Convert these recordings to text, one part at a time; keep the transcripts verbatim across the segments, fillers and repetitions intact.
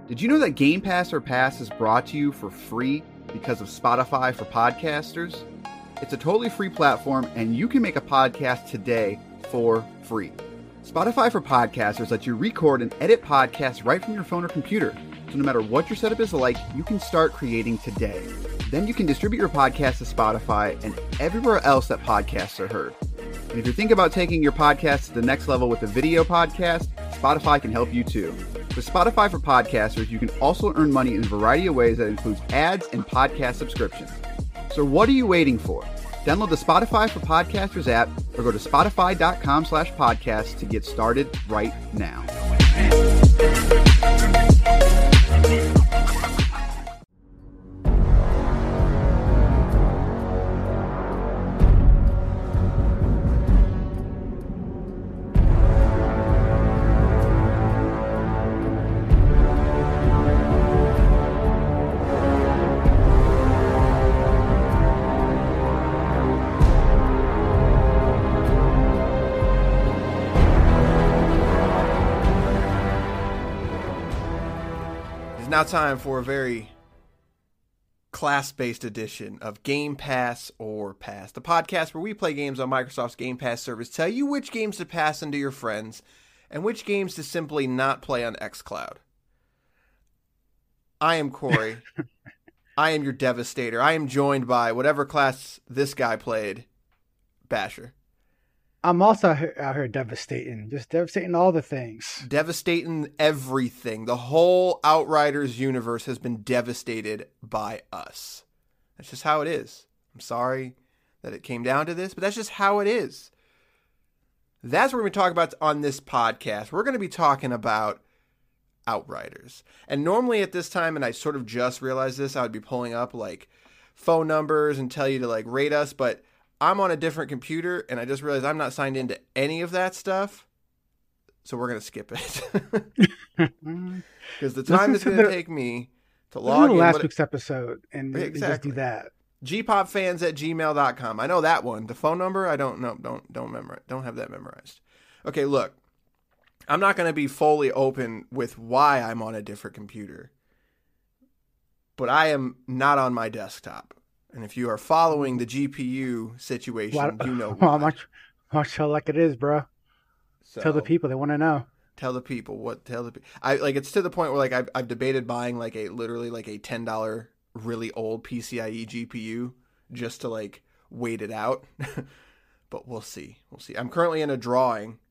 Did you know that Game Pass or Pass is brought to you for free because of Spotify for podcasters? It's a totally free platform, and you can make a podcast today for free. Spotify for podcasters lets you record and edit podcasts right from your phone or computer. So no matter what your setup is like, you can start creating today. Then you can distribute your podcast to Spotify and everywhere else that podcasts are heard. And if you're thinking about taking your podcast to the next level with a video podcast, Spotify can help you too. With Spotify for podcasters, you can also earn money in a variety of ways that includes ads and podcast subscriptions. So what are you waiting for? Download the Spotify for Podcasters app or go to spotify.com slash podcast to get started right now. Now time for a very class-based edition of Game Pass or Pass, the podcast where we play games on Microsoft's Game Pass service, tell you which games to pass into your friends, and which games to simply not play on xCloud. I am Corey. I am your Devastator. I am joined by whatever class this guy played, Basher. I'm also out here devastating, just devastating all the things. Devastating everything. The whole Outriders universe has been devastated by us. That's just how it is. I'm sorry that it came down to this, but that's just how it is. That's what we're going to talk about on this podcast. We're going to be talking about Outriders. And normally at this time, and I sort of just realized this, I would be pulling up like phone numbers and tell you to like rate us, but I'm on a different computer, and I just realized I'm not signed into any of that stuff, so we're going to skip it. Because the time it's going to take me to log in. last but week's episode, and exactly. just do that. G pop fans at gmail dot com. I know that one. The phone number, I don't know. Don't don't memorize. Don't have that memorized. Okay, look. I'm not going to be fully open with why I'm on a different computer, but I am not on my desktop. And if you are following the G P U situation, well, you know why. Much, much like it is, bro. So, tell the people, they want to know. Tell the people what. Tell the people. I like. It's to the point where like I've, I've debated buying like a literally like a ten dollar really old PCIe G P U just to like wait it out. But we'll see. We'll see. I'm currently in a drawing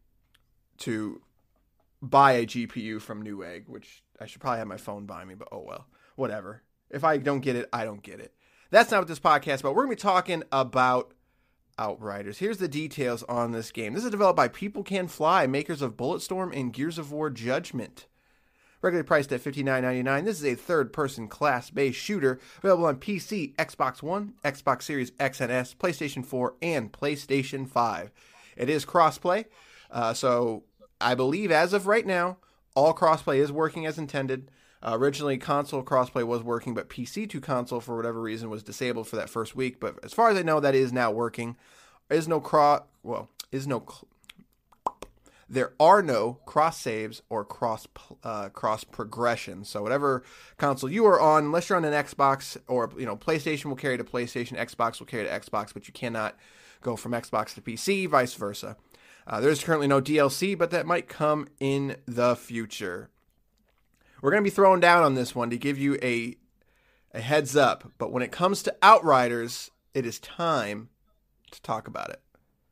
to buy a G P U from Newegg, which I should probably have my phone by me. But oh well, whatever. If I don't get it, I don't get it. That's not what this podcast is about. We're going to be talking about Outriders. Here's the details on this game. This is developed by People Can Fly, makers of Bulletstorm and Gears of War Judgment. Regularly priced at fifty-nine ninety-nine. This is a third-person class-based shooter available on P C, Xbox One, Xbox Series X and S, PlayStation four, and PlayStation five. It is crossplay, uh, so I believe as of right now, all crossplay is working as intended. Uh, originally, console crossplay was working, but P C to console, for whatever reason, was disabled for that first week. But as far as I know, that is now working. There is no cross. Well, is no. Cl- there are no cross saves or cross uh, cross progression. So whatever console you are on, unless you're on an Xbox or you know PlayStation will carry to PlayStation, Xbox will carry to Xbox, but you cannot go from Xbox to P C, vice versa. Uh, there's currently no D L C, but that might come in the future. We're going to be throwing down on this one to give you a a heads up. But when it comes to Outriders, it is time to talk about it.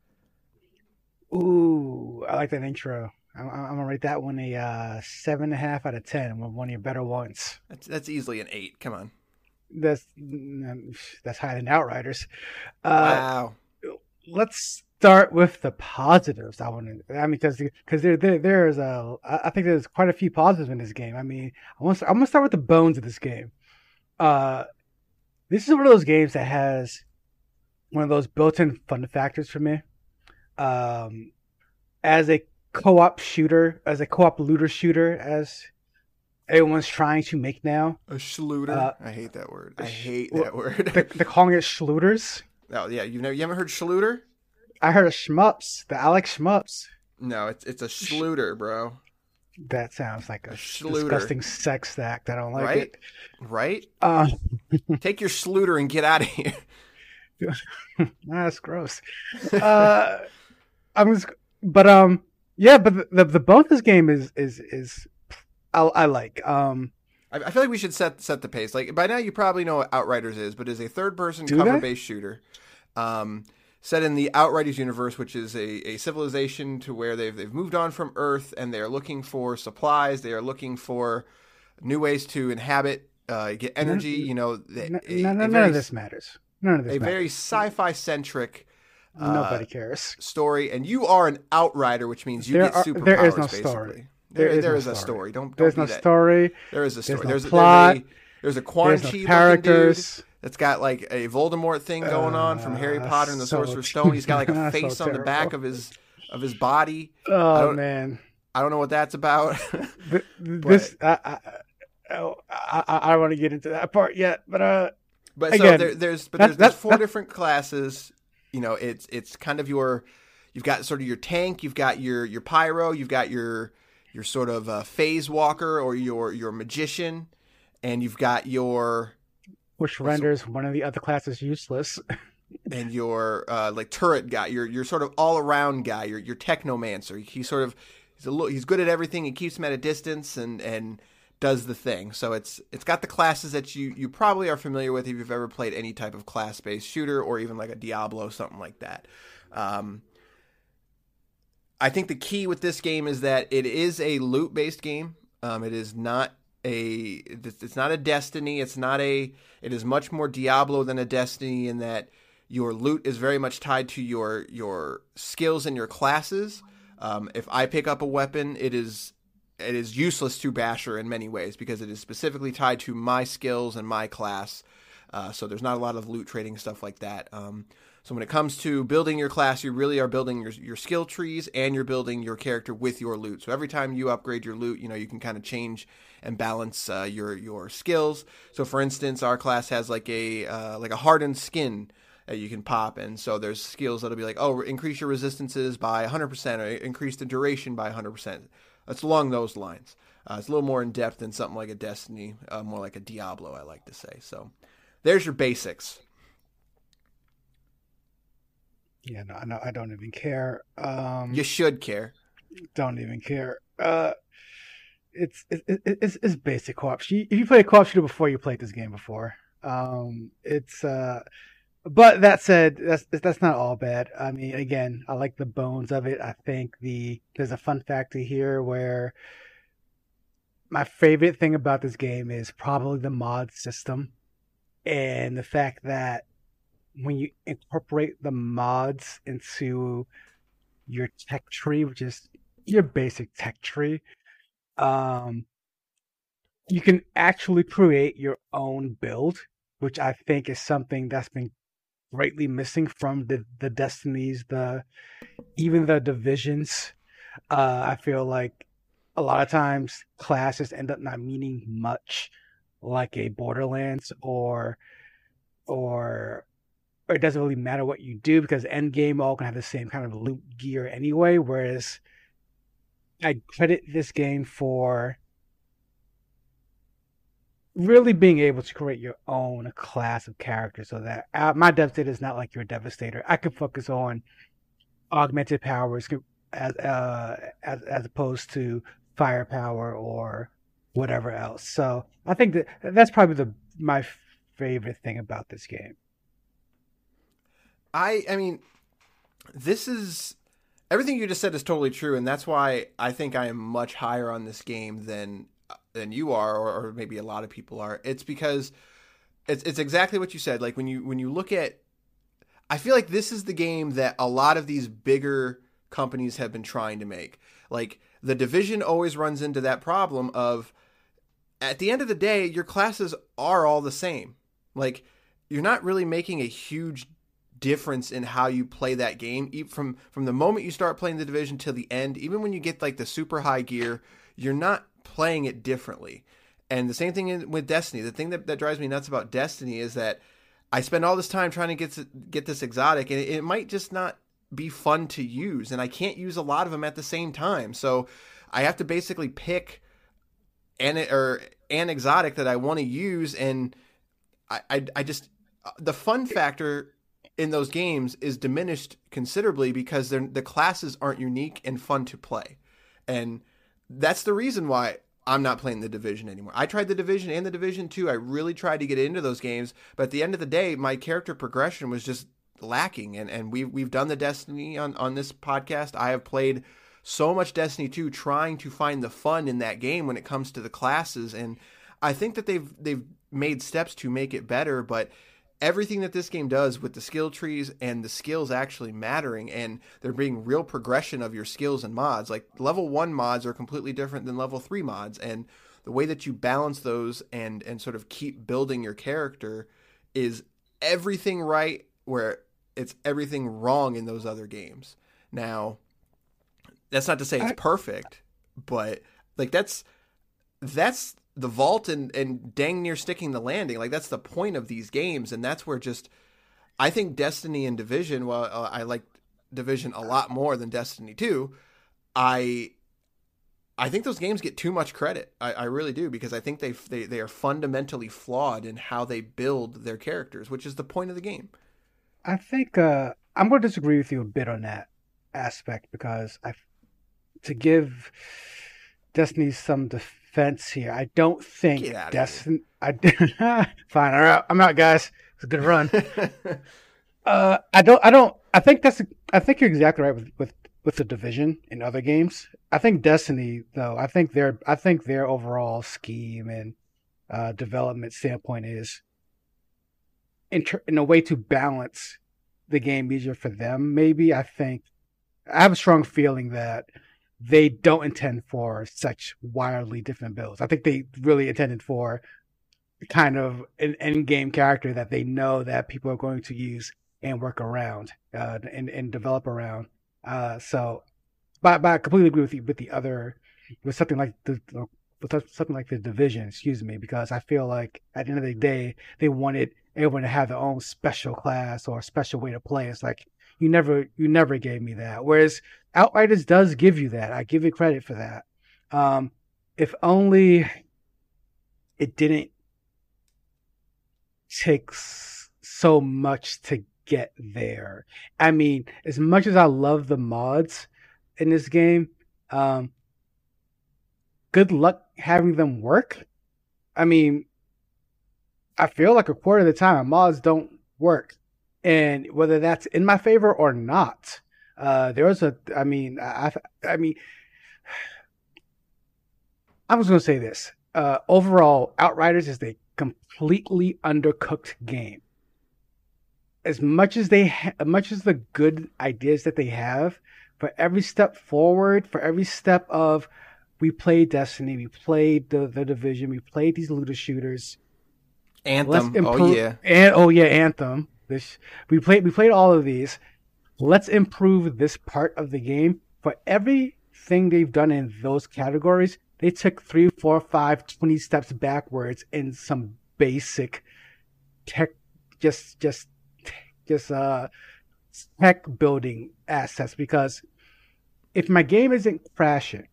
Ooh, I like that intro. I'm, I'm going to rate that one a uh, seven and a half out of ten. One of your better ones. That's, that's easily an eight. Come on. That's that's higher than Outriders. Uh, wow. Let's start with the positives. I want to. I mean, because because there, there there's a. I think there's quite a few positives in this game. I mean, I want to, I'm gonna start with the bones of this game. Uh, this is one of those games that has one of those built-in fun factors for me. Um, as a co-op shooter, as a co-op looter shooter, as everyone's trying to make now. A schluter. Uh, I hate that word. I hate well, that word. they're, they're calling it schluters. Oh yeah, you've never you haven't heard schluter? I heard of Shmups, the Alex Shmups. No, it's it's a schluter, bro. That sounds like a Schluter. disgusting sex act. I don't like Right? it. Right? Uh, Take your Schluter and get out of here. that's gross. Uh, I'm just, but um, yeah, but the the, the bonus game is is is I, I like. Um, I, I feel like we should set set the pace. Like by now, you probably know what Outriders is, but it's a third person Do cover they? based shooter. Um, set in the Outriders universe, which is a, a civilization to where they've they've moved on from Earth and they are looking for supplies. They are looking for new ways to inhabit, uh, get energy. You know, they, n- a, none, a none very, of this matters. None of this a matters. very sci-fi centric uh, Nobody cares. story. And you are an Outrider, which means you There get are- superpowers. there is no basically. story. There, There is there no is a story. story. Don't, don't There's be no that. story. There is a story. There's There's, no plot. There's a, there's a Quan There's Chi no looking characters. dude that's got like a Voldemort thing going on from Harry Uh, Potter and the so Sorcerer's Stone. He's got like a so face on the back terrible. of his of his body. I Oh don't- man, I don't know what that's about. Th- this I I, oh, I, I I don't want to get into that part yet, but uh, But so Again, there, there's but that- there's, there's that- four that- different classes. You know, it's it's kind of your you've got sort of your tank, you've got your your pyro, you've got your your sort of uh, phase walker or your your magician, and you've got your which renders one of the other classes useless. and your uh, like turret guy, your your sort of all around guy, your your technomancer. He sort of he's a little, he's good at everything. He keeps them at a distance and and does the thing. So it's it's got the classes that you you probably are familiar with if you've ever played any type of class based shooter or even like a Diablo, something like that. Um, I think the key with this game is that it is a loot based game. Um, it is not a it's not a Destiny. It's not a it is much more Diablo than a Destiny in that your loot is very much tied to your your skills and your classes. Um, if I pick up a weapon, it is it is useless to Basher in many ways because it is specifically tied to my skills and my class. Uh, so there's not a lot of loot trading, stuff like that. Um, so when it comes to building your class, you really are building your your skill trees and you're building your character with your loot. So every time you upgrade your loot, you know, you can kind of change and balance uh, your your skills. So for instance, our class has like a uh, like a hardened skin that you can pop, and so there's skills that'll be like, oh, increase your resistances by one hundred percent or increase the duration by one hundred percent. That's along those lines. Uh, it's a little more in depth than something like a Destiny, uh, more like a Diablo, I like to say. So there's your basics. Yeah, no, no, I don't even care. Um, You should care. don't even care. Uh, it's it, it, it's it's basic co-op. If you played a co-op shooter before, you played this game before. Um, it's uh, but that said, that's that's not all bad. I mean, again, I like the bones of it. I think the there's a fun factor here where my favorite thing about this game is probably the mod system and the fact that when you incorporate the mods into your tech tree, which is your basic tech tree, um, you can actually create your own build, which I think is something that's been greatly missing from the the Destinies, the even the Divisions. Uh, I feel like a lot of times classes end up not meaning much, like a Borderlands or or or it doesn't really matter what you do because end game all can have the same kind of loot gear anyway. Whereas I credit this game for really being able to create your own class of characters so that uh, my Devastator is not like your Devastator. I can focus on augmented powers as uh, as as opposed to firepower or whatever else. So I think that that's probably the my favorite thing about this game. I I mean, this is everything you just said is totally true, and that's why I think I am much higher on this game than than you are, or, or maybe a lot of people are. It's because it's it's exactly what you said. Like when you when you look at, I feel like this is the game that a lot of these bigger companies have been trying to make. Like the Division always runs into that problem of, at the end of the day, your classes are all the same. Like you're not really making a huge difference in how you play that game from from the moment you start playing the Division till the end. Even when you get like the super high gear, you're not playing it differently. And the same thing in, with Destiny. The thing that, that drives me nuts about Destiny is that I spend all this time trying to get get this exotic, and it, it might just not be fun to use, and I can't use a lot of them at the same time. So I have to basically pick an or an exotic that I want to use, and I, I I just the fun factor in those games is diminished considerably because they're, the classes aren't unique and fun to play, and that's the reason why I'm not playing the Division anymore. I tried the Division and the Division two. I really tried to get into those games, but at the end of the day, my character progression was just lacking. And and we've we've done the Destiny on on this podcast. I have played so much Destiny two, trying to find the fun in that game when it comes to the classes, and I think that they've they've made steps to make it better, but everything that this game does with the skill trees and the skills actually mattering, and there being real progression of your skills and mods. Like level one mods are completely different than level three mods, and the way that you balance those and and sort of keep building your character is everything right where it's everything wrong in those other games. Now, that's not to say it's perfect, but like that's that's the vault and, and dang near sticking the landing. Like that's the point of these games. And that's where just, I think Destiny and Division, well, uh, I like Division a lot more than Destiny two. I, I think those games get too much credit. I, I really do, because I think they, they, they are fundamentally flawed in how they build their characters, which is the point of the game. I think, uh, I'm going to disagree with you a bit on that aspect, because I, to give Destiny some defense, Fence here. I don't think Destiny. I fine. All right, I'm out, guys. It's a good run. uh, I don't. I don't. I think that's. I think you're exactly right with, with with the Division in other games. I think Destiny, though. I think their. I think their overall scheme and uh, development standpoint is in ter- in a way to balance the game easier for them. Maybe I think I have a strong feeling that they don't intend for such wildly different builds. I think they really intended for kind of an end game character that they know that people are going to use and work around uh, and, and develop around. Uh, so, but, but I completely agree with you with the other, with something like the, with something like the Division, excuse me, because I feel like at the end of the day, they wanted everyone to have their own special class or special way to play. It's like, you never, you never gave me that. Whereas Outriders does give you that. I give you credit for that. Um, if only it didn't take so much to get there. I mean, as much as I love the mods in this game, um, good luck having them work. I mean, I feel like a quarter of the time mods don't work. And whether that's in my favor or not, uh, there was a, I mean, I, I mean, I was going to say this. Uh, overall, Outriders is a completely undercooked game. As much as they, ha- as much as the good ideas that they have, for every step forward, for every step of, we played Destiny, we played the, the Division, we played these looter shooters. Anthem, improve- oh yeah. And, oh yeah, Anthem. This, we played we played all of these. Let's improve this part of the game. For everything they've done in those categories, they took three, four, five, twenty steps backwards in some basic tech, just just just uh tech building assets. Because if my game isn't crashing,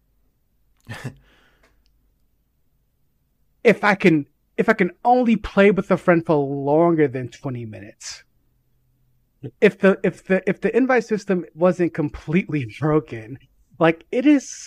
if I can if I can only play with a friend for longer than twenty minutes. If the if the if the invite system wasn't completely broken, like it is,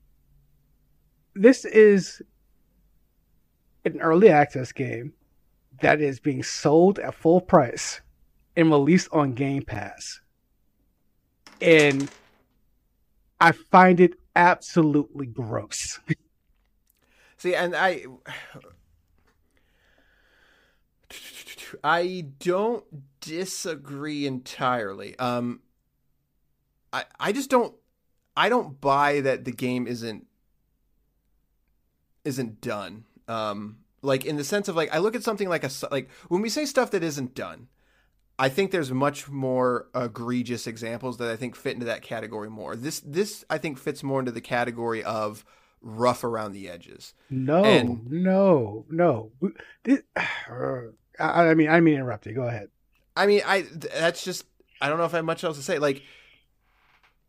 this is an early access game that is being sold at full price and released on Game Pass, and I find it absolutely gross. See, and I. I don't disagree entirely. Um, I I just don't I don't buy that the game isn't isn't done. Um, like in the sense of like I look at something like a like when we say stuff that isn't done, I think there's much more egregious examples that I think fit into that category more. This this I think fits more into the category of rough around the edges. No, and, no, no. This, I, I mean, I mean, interrupt you. Go ahead. I mean, I that's just I don't know if I have much else to say. Like,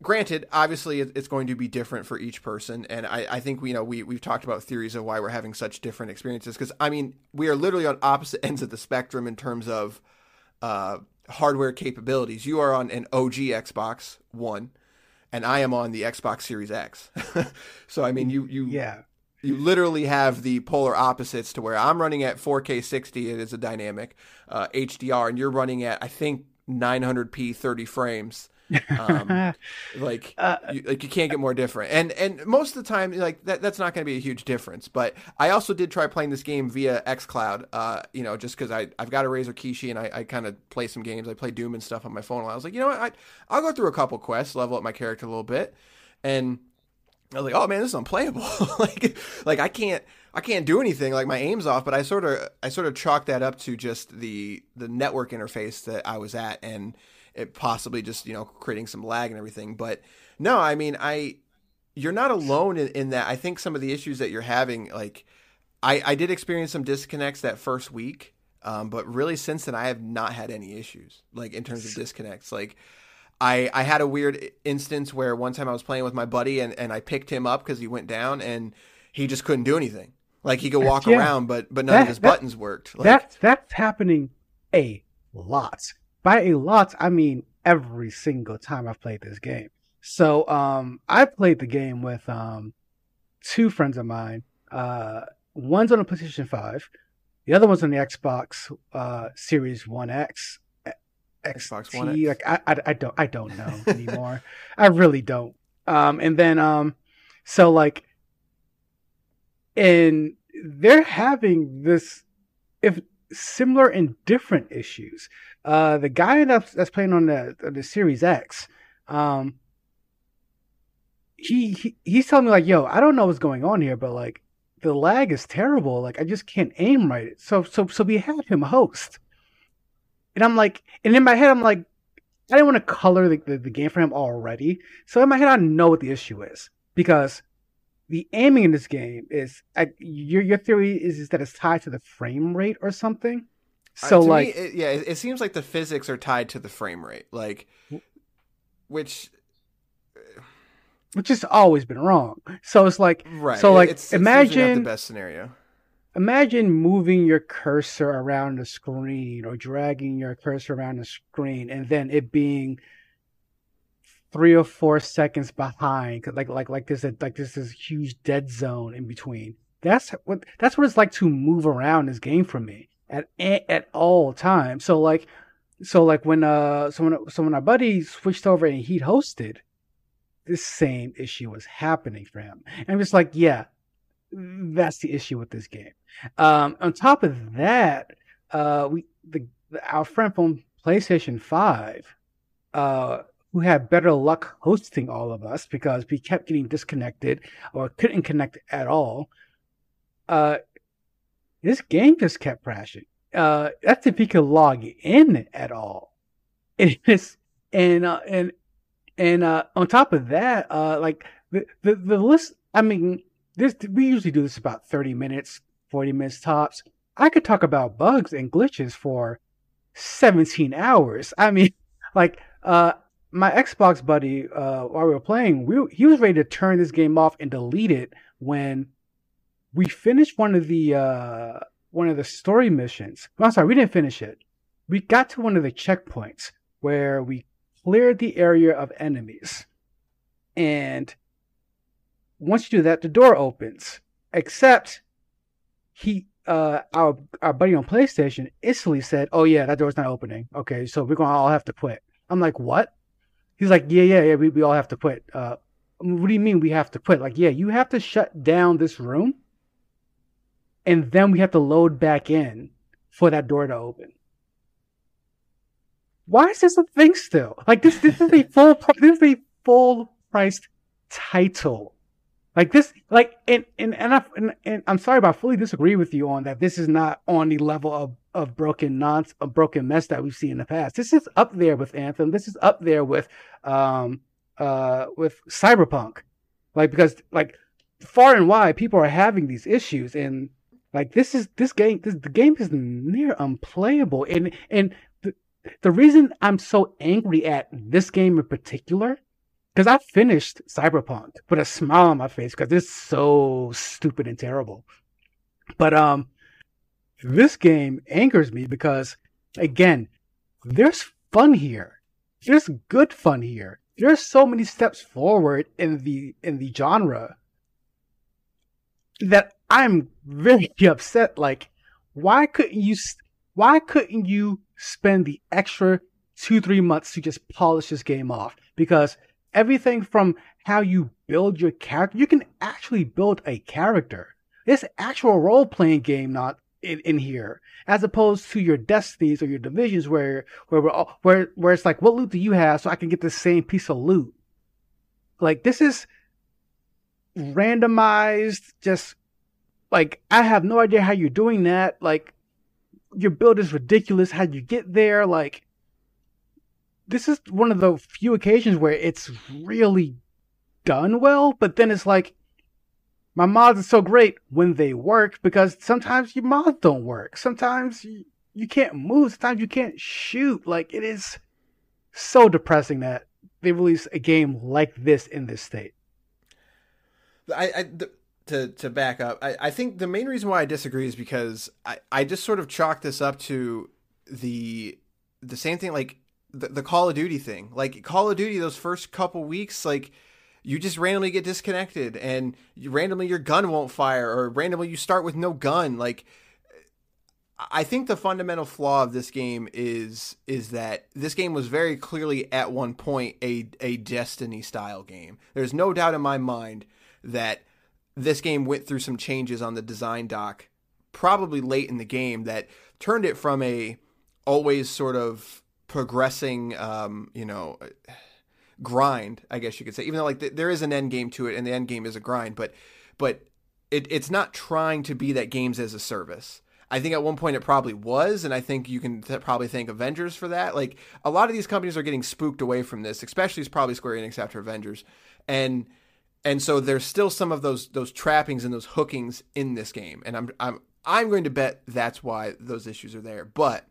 granted, obviously, it's going to be different for each person, and I, I think you know we we've talked about theories of why we're having such different experiences. Because I mean, we are literally on opposite ends of the spectrum in terms of uh, hardware capabilities. You are on an O G Xbox One, and I am on the Xbox Series X. So I mean, you you yeah. You literally have the polar opposites to where I'm running at four K sixty. It is a dynamic uh, H D R, and you're running at I think nine hundred p thirty frames. Um, like, uh, you, like you can't get more different. And and most of the time, like that, that's not going to be a huge difference. But I also did try playing this game via xCloud. Uh, you know, just because I I've got a Razer Kishi and I, I kind of play some games. I play Doom and stuff on my phone. I was like, you know what, I I'll go through a couple quests, level up my character a little bit, and I was like, oh man, this is unplayable. like, like I can't, I can't do anything. Like my aim's off. But I sort of, I sort of chalked that up to just the the network interface that I was at, and it possibly just you know creating some lag and everything. But no, I mean, I, you're not alone in, in that. I think some of the issues that you're having, like, I, I did experience some disconnects that first week, um, but really since then I have not had any issues, like in terms of disconnects, like. I, I had a weird instance where one time I was playing with my buddy and, and I picked him up because he went down and he just couldn't do anything. Like he could walk yeah. around, but but none that, of his that, buttons worked. Like, that that's happening a lot. By a lot, I mean every single time I've played this game. So um, I played the game with um, two friends of mine. Uh, one's on the PlayStation five. The other one's on the Xbox uh, Series One X. Xbox One X T, X. like I, I, I don't I don't know anymore. I really don't. Um, and then um, so like, and they're having this, if similar and different issues. Uh, the guy that's that's playing on the the Series X, um, he, he he's telling me like, yo, I don't know what's going on here, but like the lag is terrible. Like I just can't aim right. So so so we had him host. And I'm like, and in my head, I'm like, I didn't want to color the, the, the game for him already. So in my head, I know what the issue is. Because the aiming in this game is, I, your your theory is, is that it's tied to the frame rate or something? So uh, like... Me, it, yeah, it, it seems like the physics are tied to the frame rate. Like, which... Which has always been wrong. So it's like... Right. So like, it's, it's imagine... not the best scenario. Imagine moving your cursor around the screen or dragging your cursor around the screen and then it being three or four seconds behind, like like like there's a like there's this huge dead zone in between. That's what that's what it's like to move around this game for me at at all times. So like so like when uh so when so when our buddy switched over and he'd hosted, this same issue was happening for him. And I'm just like, yeah. That's the issue with this game. Um, on top of that, uh, we the, the our friend from PlayStation five, uh, who had better luck hosting all of us because we kept getting disconnected or couldn't connect at all. Uh, this game just kept crashing. Uh, that's if he could log in at all. It is, and uh, and and uh, on top of that, uh, like the the the list. I mean. This we usually do this about thirty minutes, forty minutes tops. I could talk about bugs and glitches for seventeen hours. I mean, like uh, my Xbox buddy, uh, while we were playing, we he was ready to turn this game off and delete it when we finished one of the uh, one of the story missions. Well, I'm sorry, we didn't finish it. We got to one of the checkpoints where we cleared the area of enemies, and once you do that, the door opens. Except he, uh, our our buddy on PlayStation instantly said, "Oh yeah, that door's not opening. Okay, so we're gonna all have to quit." I'm like, "What?" He's like, "Yeah, yeah, yeah. We we all have to quit." Uh, what do you mean we have to quit? Like, yeah, you have to shut down this room, and then we have to load back in for that door to open. Why is this a thing still? Like this, this is a full, this is a full priced title. Like this, like, and, and, and, I, and, and I'm sorry, but I fully disagree with you on that. This is not on the level of, of broken nonsense, of broken mess that we've seen in the past. This is up there with Anthem. This is up there with, um, uh, with Cyberpunk. Like, because, like, far and wide, people are having these issues. And, like, this is, this game, this, the game is near unplayable. And, and the, the reason I'm so angry at this game in particular because I finished Cyberpunk with a smile on my face because it's so stupid and terrible. But um, this game angers me because, again, there's fun here. There's good fun here. There's so many steps forward in the in the genre that I'm very upset. Like, why couldn't you? Why couldn't you spend the extra two three months to just polish this game off? Because everything from how you build your character, you can actually build a character. It's actual role playing game, not in, in here, as opposed to your Destinies or your Divisions, where where we're all, where where it's like, what loot do you have so I can get the same piece of loot? Like, this is randomized. Just like, I have no idea how you're doing that. Like, your build is ridiculous. How you get there? Like, this is one of the few occasions where it's really done well, but then it's like, my mods are so great when they work, because sometimes your mods don't work. Sometimes you, you can't move. Sometimes you can't shoot. Like, it is so depressing that they release a game like this in this state. I, I the, to to back up, I, I think the main reason why I disagree is because I, I just sort of chalk this up to the the same thing, like the, the Call of Duty thing. Like, Call of Duty, those first couple weeks, like, you just randomly get disconnected, and you, randomly your gun won't fire, or randomly you start with no gun. Like, I think the fundamental flaw of this game is is that this game was very clearly at one point a a Destiny style game. There's no doubt in my mind that this game went through some changes on the design dock probably late in the game that turned it from a always sort of progressing, um, you know, grind, I guess you could say, even though like th- there is an end game to it, and the end game is a grind, but but it, it's not trying to be that games as a service. I think at one point it probably was, and I think you can th- probably thank Avengers for that. Like, a lot of these companies are getting spooked away from this, especially it's probably Square Enix after Avengers, and and so there's still some of those those trappings and those hookings in this game, and I'm I'm I'm going to bet that's why those issues are there. But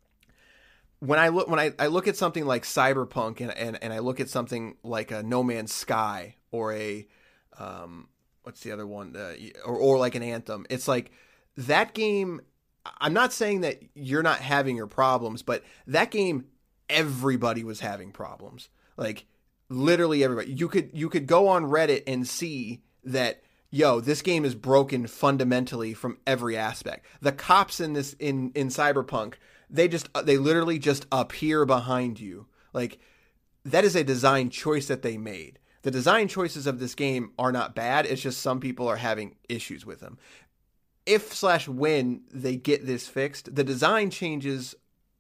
when I look when I, I look at something like Cyberpunk, and, and, and I look at something like a No Man's Sky, or a um what's the other one, uh, or or like an Anthem, it's like that game. I'm not saying that you're not having your problems, but that game, everybody was having problems. Like, literally everybody. You could you could go on Reddit and see that, yo, this game is broken fundamentally from every aspect. The cops in this in in Cyberpunk, they just they literally just appear behind you. Like, that is a design choice that they made. The design choices of this game are not bad. It's just some people are having issues with them. If slash when they get this fixed, the design changes,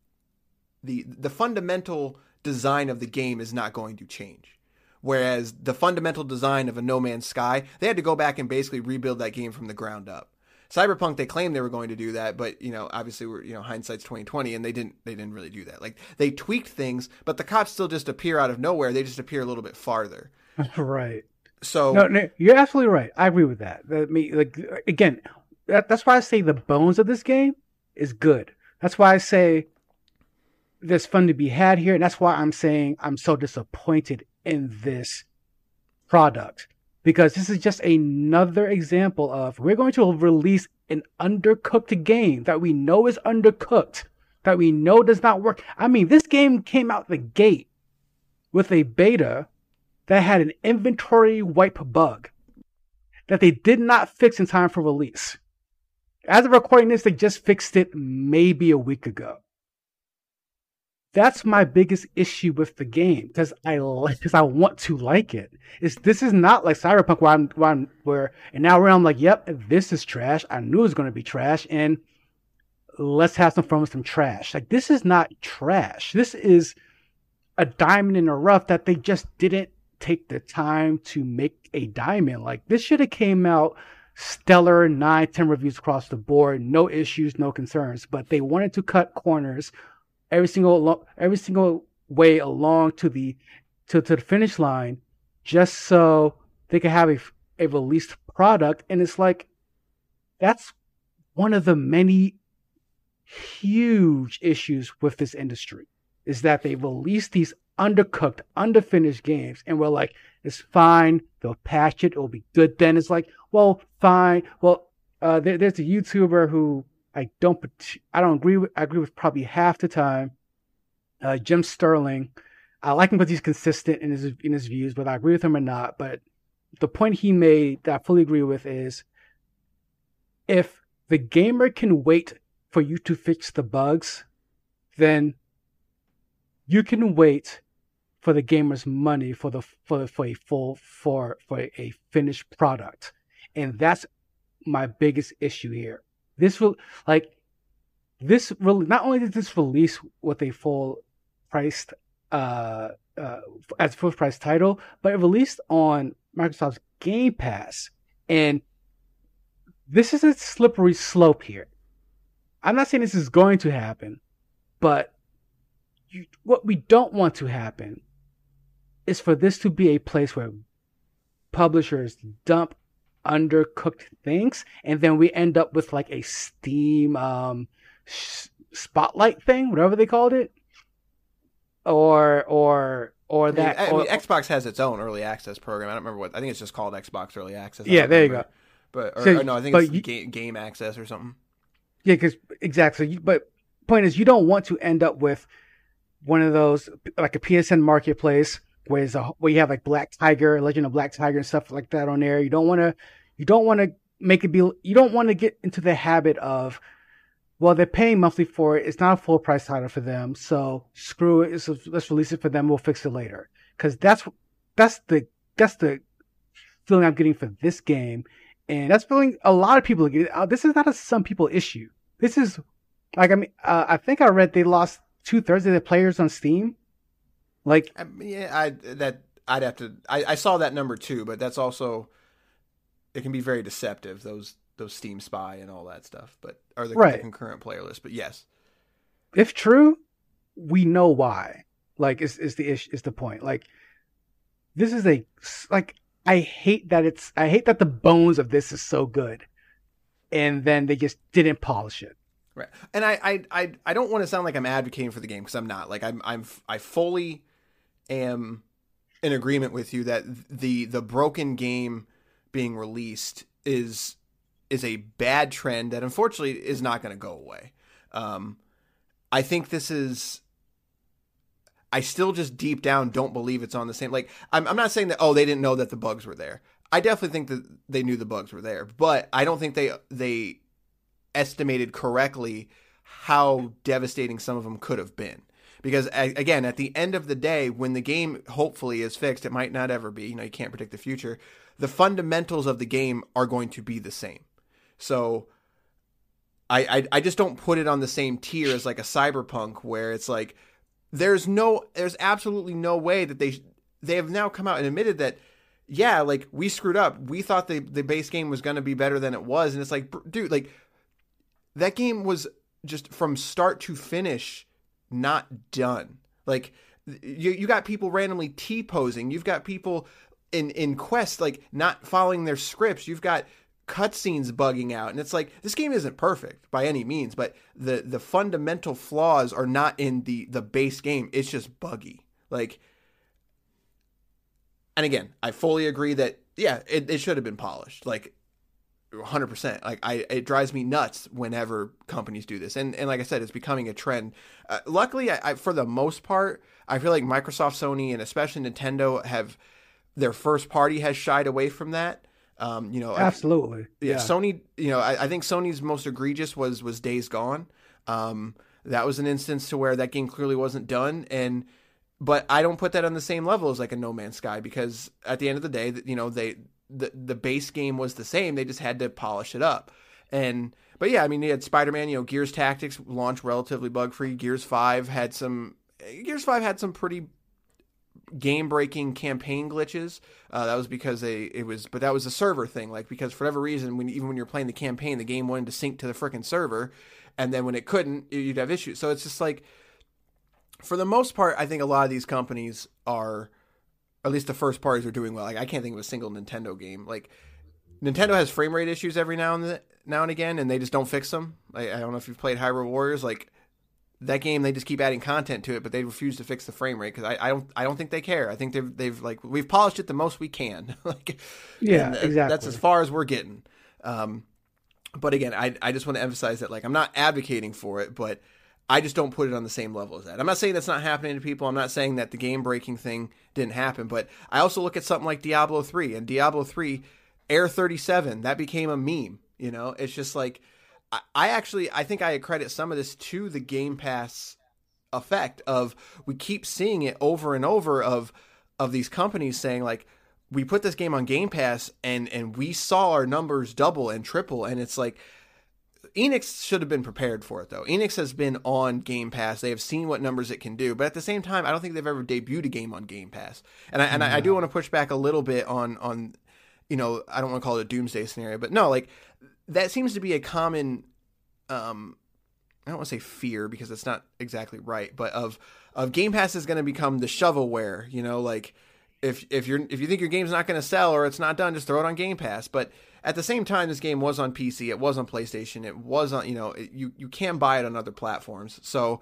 the the fundamental design of the game is not going to change. Whereas the fundamental design of a No Man's Sky, they had to go back and basically rebuild that game from the ground up. Cyberpunk, they claimed they were going to do that, but, you know, obviously, we're, you know, hindsight's twenty twenty, and they didn't they didn't really do that. Like, they tweaked things, but the cops still just appear out of nowhere. They just appear a little bit farther. Right. So no, no, you're absolutely right. I agree with that. That me like again. That, that's why I say the bones of this game is good. That's why I say there's fun to be had here. And that's why I'm saying I'm so disappointed in this product. Because this is just another example of, we're going to release an undercooked game that we know is undercooked, that we know does not work. I mean, this game came out the gate with a beta that had an inventory wipe bug that they did not fix in time for release. As of recording this, they just fixed it maybe a week ago. That's my biggest issue with the game, because I because I want to like it. Is this is not like Cyberpunk, where I'm, where, I'm, where and now where I'm like, yep, this is trash. I knew it was going to be trash, and let's have some fun with some trash. Like, this is not trash. This is a diamond in the rough that they just didn't take the time to make a diamond. Like, this should have came out stellar, nine, ten reviews across the board, no issues, no concerns. But they wanted to cut corners every single every single way along to the to, to the finish line, just so they could have a, a released product. And it's like, that's one of the many huge issues with this industry, is that they release these undercooked, underfinished games, and we're like, it's fine, they'll patch it, it'll be good then. It's like, well, fine. Well, uh, there, there's a YouTuber who I don't, I don't agree with, I agree with probably half the time, uh, Jim Sterling. I like him because he's consistent in his, in his views, whether I agree with him or not. But the point he made that I fully agree with is, if the gamer can wait for you to fix the bugs, then you can wait for the gamer's money for the for for a full for for a finished product, and that's my biggest issue here. This will like this really not only did this release with a full priced uh, uh as a full price title, but it released on Microsoft's Game Pass, and this is a slippery slope here. I'm not saying this is going to happen, but you, what we don't want to happen is for this to be a place where publishers dump undercooked things, and then we end up with like a Steam um, sh- spotlight thing, whatever they called it, or or or that. I mean, I mean, or, Xbox has its own early access program. I don't remember what. I think it's just called Xbox Early Access. Yeah, there remember. you go. But or, so, or no, I think it's you, game, game access or something. Yeah, because exactly. You, but point is, you don't want to end up with one of those like a P S N marketplace where a, where you have like Black Tiger, Legend of Black Tiger, and stuff like that on there. You don't want to. You don't want to make it be. You don't want to get into the habit of, well, they're paying monthly for it. It's not a full price title for them, so screw it. It's, let's release it for them. We'll fix it later. Because that's that's the that's the feeling I'm getting for this game. And that's feeling a lot of people get. Uh, this is not a some people issue. This is like I mean uh, I think I read they lost two thirds of their players on Steam. Like I mean, yeah, I that I'd have to. I, I saw that number too, but that's also it can be very deceptive. Those those Steam Spy and all that stuff, but or the, right. the concurrent player list. But yes, if true, we know why. Like is is the issue is the point. Like this is a like. I hate that it's. I hate that the bones of this is so good, and then they just didn't polish it. Right, and I, I, I, I don't want to sound like I'm advocating for the game because I'm not. Like I'm, I'm, I fully am in agreement with you that the the broken game being released is is a bad trend that unfortunately is not going to go away. Um, I think this is. I still just deep down don't believe it's on the same. Like, I'm, I'm not saying that, oh, they didn't know that the bugs were there. I definitely think that they knew the bugs were there, but I don't think they they estimated correctly how devastating some of them could have been. Because, again, at the end of the day, when the game hopefully is fixed, it might not ever be. You know, you can't predict the future. The fundamentals of the game are going to be the same. So I, I, I just don't put it on the same tier as like a Cyberpunk where it's like, There's no, there's absolutely no way that they, they have now come out and admitted that, yeah, like we screwed up. We thought the, the base game was going to be better than it was. And it's like, dude, like that game was just from start to finish, not done. Like you, you got people randomly T-posing. You've got people in, in Quest, like not following their scripts. You've got cutscenes bugging out, and it's like this game isn't perfect by any means, but the the fundamental flaws are not in the the base game. It's just buggy. Like, and again, I fully agree that yeah, it, it should have been polished, like one hundred percent. Like I, it drives me nuts whenever companies do this, and and like I said, it's becoming a trend. Uh, luckily, I, I for the most part, I feel like Microsoft, Sony, and especially Nintendo have their first party has shied away from that. Um, you know, absolutely. I, yeah, yeah. Sony, you know, I, I think Sony's most egregious was, was Days Gone. Um, that was an instance to where that game clearly wasn't done. And, but I don't put that on the same level as like a No Man's Sky, because at the end of the day, you know, they, the, the base game was the same. They just had to polish it up. And, but yeah, I mean, you had Spider-Man, you know, Gears Tactics launched relatively bug free. Gears five had some, Gears five had some pretty game-breaking campaign glitches. Uh, that was because they it was, but that was a server thing. Like because for whatever reason, when even when you're playing the campaign, the game wanted to sync to the frickin' server, and then when it couldn't, you'd have issues. So it's just like, for the most part, I think a lot of these companies are, at least the first parties are doing well. Like I can't think of a single Nintendo game. Like Nintendo has frame rate issues every now and then, now and again, and they just don't fix them. Like, I don't know if you've played Hyrule Warriors. Like that game, they just keep adding content to it, but they refuse to fix the frame rate because I, I don't I don't think they care. I think they've they've like we've polished it the most we can. like, yeah, and exactly. That's as far as we're getting. Um, but again, I I just want to emphasize that like I'm not advocating for it, but I just don't put it on the same level as that. I'm not saying that's not happening to people. I'm not saying that the game breaking thing didn't happen, but I also look at something like Diablo three and Diablo three Air thirty-seven, that became a meme. You know, it's just like, I, I actually, I think I credit some of this to the Game Pass effect of we keep seeing it over and over of, of these companies saying like, we put this game on Game Pass and, and we saw our numbers double and triple. And it's like, Enix should have been prepared for it, though. Enix has been on Game Pass. They have seen what numbers it can do. But at the same time, I don't think they've ever debuted a game on Game Pass. And I, and I, I do want to push back a little bit on, on, you know, I don't want to call it a doomsday scenario. But no, like, that seems to be a common, um, I don't want to say fear because it's not exactly right, but of, of Game Pass is going to become the shovelware, you know, like, if if you're if you think your game's not going to sell or it's not done, just throw it on Game Pass. But at the same time, this game was on P C, it was on PlayStation, it was on, you know, it, you you can buy it on other platforms. So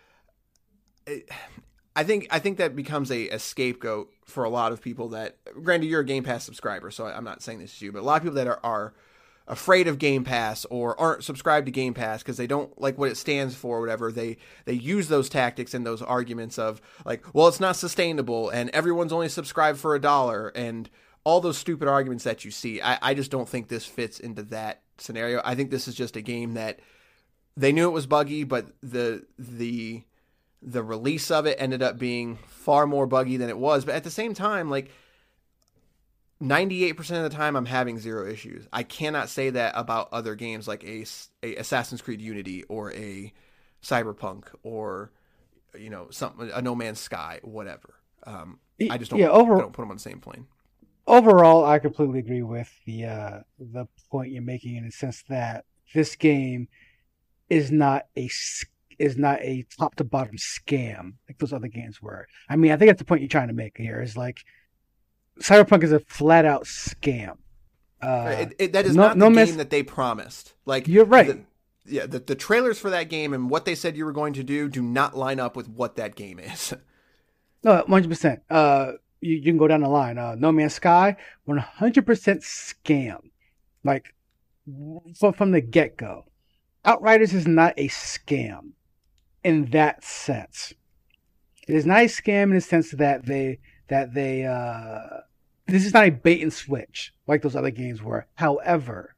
it, I think I think that becomes a, a scapegoat for a lot of people that, granted, you're a Game Pass subscriber, so I'm not saying this to you, but a lot of people that are, are afraid of Game Pass or aren't subscribed to Game Pass because they don't like what it stands for or whatever, they they use those tactics and those arguments of like, well, it's not sustainable and everyone's only subscribed for a dollar and all those stupid arguments that you see. I, I just don't think this fits into that scenario. I think this is just a game that they knew it was buggy, but the the the release of it ended up being far more buggy than it was. But at the same time, like, ninety-eight percent of the time I'm having zero issues. I cannot say that about other games like a, a Assassin's Creed Unity or a Cyberpunk or, you know, something, a No Man's Sky, whatever. Um, I just don't, yeah, over, I don't put them on the same plane. Overall, I completely agree with the uh, the point you're making in the sense that this game is not a is not a top to bottom scam like those other games were. I mean, I think that's the point you're trying to make here is like, Cyberpunk is a flat out scam. Uh, it, it, that is no, not the no game miss- that they promised. Like, you're right. The, yeah, the, the trailers for that game and what they said you were going to do do not line up with what that game is. No, one hundred percent. Uh, you, you can go down the line. Uh, No Man's Sky, one hundred percent scam. Like, from, from the get-go. Outriders is not a scam in that sense. It is not a scam in the sense that they... that they uh this is not a bait and switch like those other games were. However,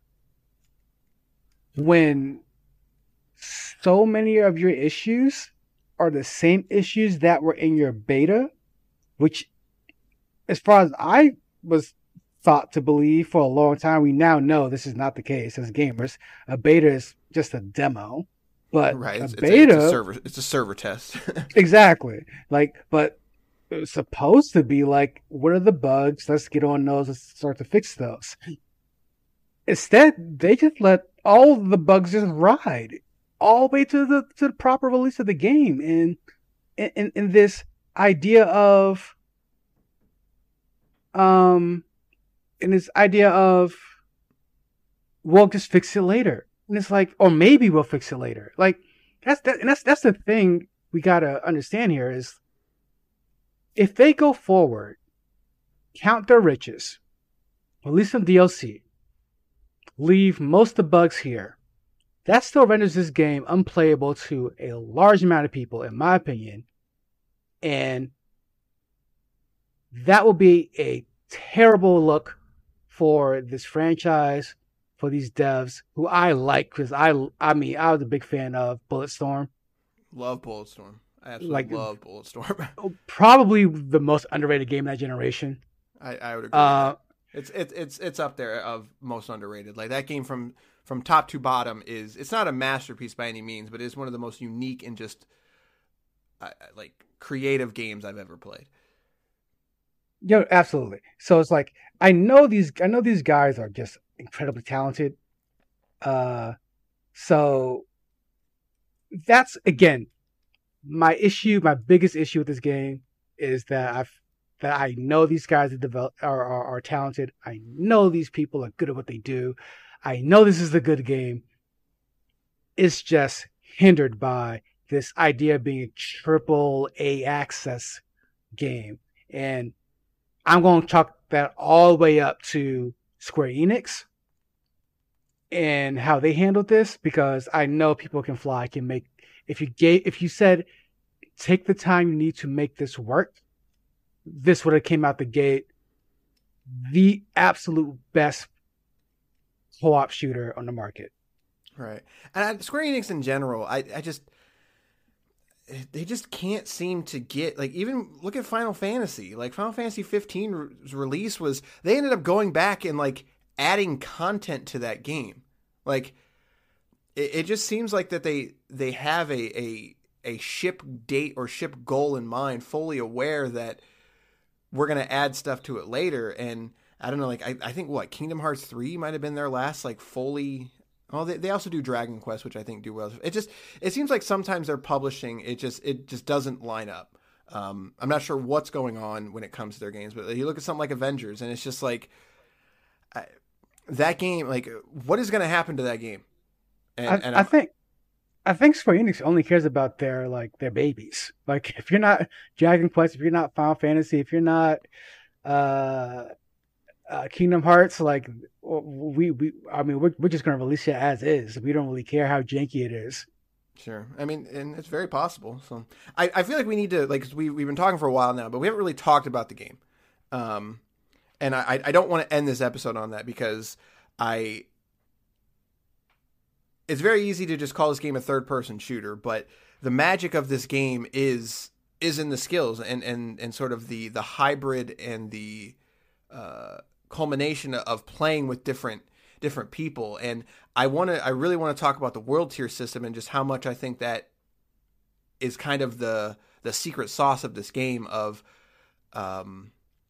when so many of your issues are the same issues that were in your beta, which as far as I was thought to believe for a long time, we now know this is not the case as gamers. A beta is just a demo, but right, a it's, beta it's a, it's a server it's a server test. Exactly. Like, but it was supposed to be like, what are the bugs? Let's get on those and start to fix those. Instead, they just let all the bugs just ride all the way to the to the proper release of the game. And in in this idea of um in this idea of we'll just fix it later. And it's like, or maybe we'll fix it later. Like that's that and that's that's the thing we gotta understand here is, if they go forward, count their riches, release some D L C, leave most of the bugs here, that still renders this game unplayable to a large amount of people, in my opinion. And that will be a terrible look for this franchise, for these devs, who I like, because I, I mean, I was a big fan of Bulletstorm. Love Bulletstorm. I absolutely Like, love Bulletstorm. Probably the most underrated game of that generation. I, I would agree. Uh, with that. It's it's it's it's up there of most underrated. Like that game from from top to bottom is it's not a masterpiece by any means, but it's one of the most unique and just uh, like creative games I've ever played. Yeah, absolutely. So it's like I know these I know these guys are just incredibly talented. Uh, so that's again. My issue, my biggest issue with this game is that I've that I know these guys are, develop, are, are are talented. I know these people are good at what they do. I know this is a good game. It's just hindered by this idea of being a triple A access game. And I'm going to chalk that all the way up to Square Enix and how they handled this, because I know People Can Fly can make, if you gave, if you said, take the time you need to make this work, this would have came out the gate the absolute best co-op shooter on the market. Right. And I, Square Enix in general, I, I just, they just can't seem to get, like, even look at Final Fantasy. Like, Final Fantasy fifteen's release was, they ended up going back and, like, adding content to that game. Like, it, it just seems like that they they have a, a a ship date or ship goal in mind, fully aware that we're going to add stuff to it later. And I don't know, like, I, I think, what, Kingdom Hearts three might have been their last, like, fully... Oh, they they also do Dragon Quest, which I think do well. It just it seems like sometimes they're publishing, it just it just doesn't line up. Um, I'm not sure what's going on when it comes to their games, but you look at something like Avengers, and it's just like I, that game. Like, what is going to happen to that game? And, I, and I think I think Square Enix only cares about their like their babies. Like, if you're not Dragon Quest, if you're not Final Fantasy, if you're not uh, uh, Kingdom Hearts, like. We, we I mean, we're, we're just going to release it as is. We don't really care how janky it is. Sure. I mean, and it's very possible. So I, I feel like we need to, like, we, we've been talking for a while now, but we haven't really talked about the game. Um, and I, I don't want to end this episode on that, because I, it's very easy to just call this game a third person shooter, but the magic of this game is, is in the skills and, and, and sort of the, the hybrid and the, uh, culmination of playing with different different people. And I want to I really want to talk about the world tier system and just how much I think that is kind of the the secret sauce of this game, of um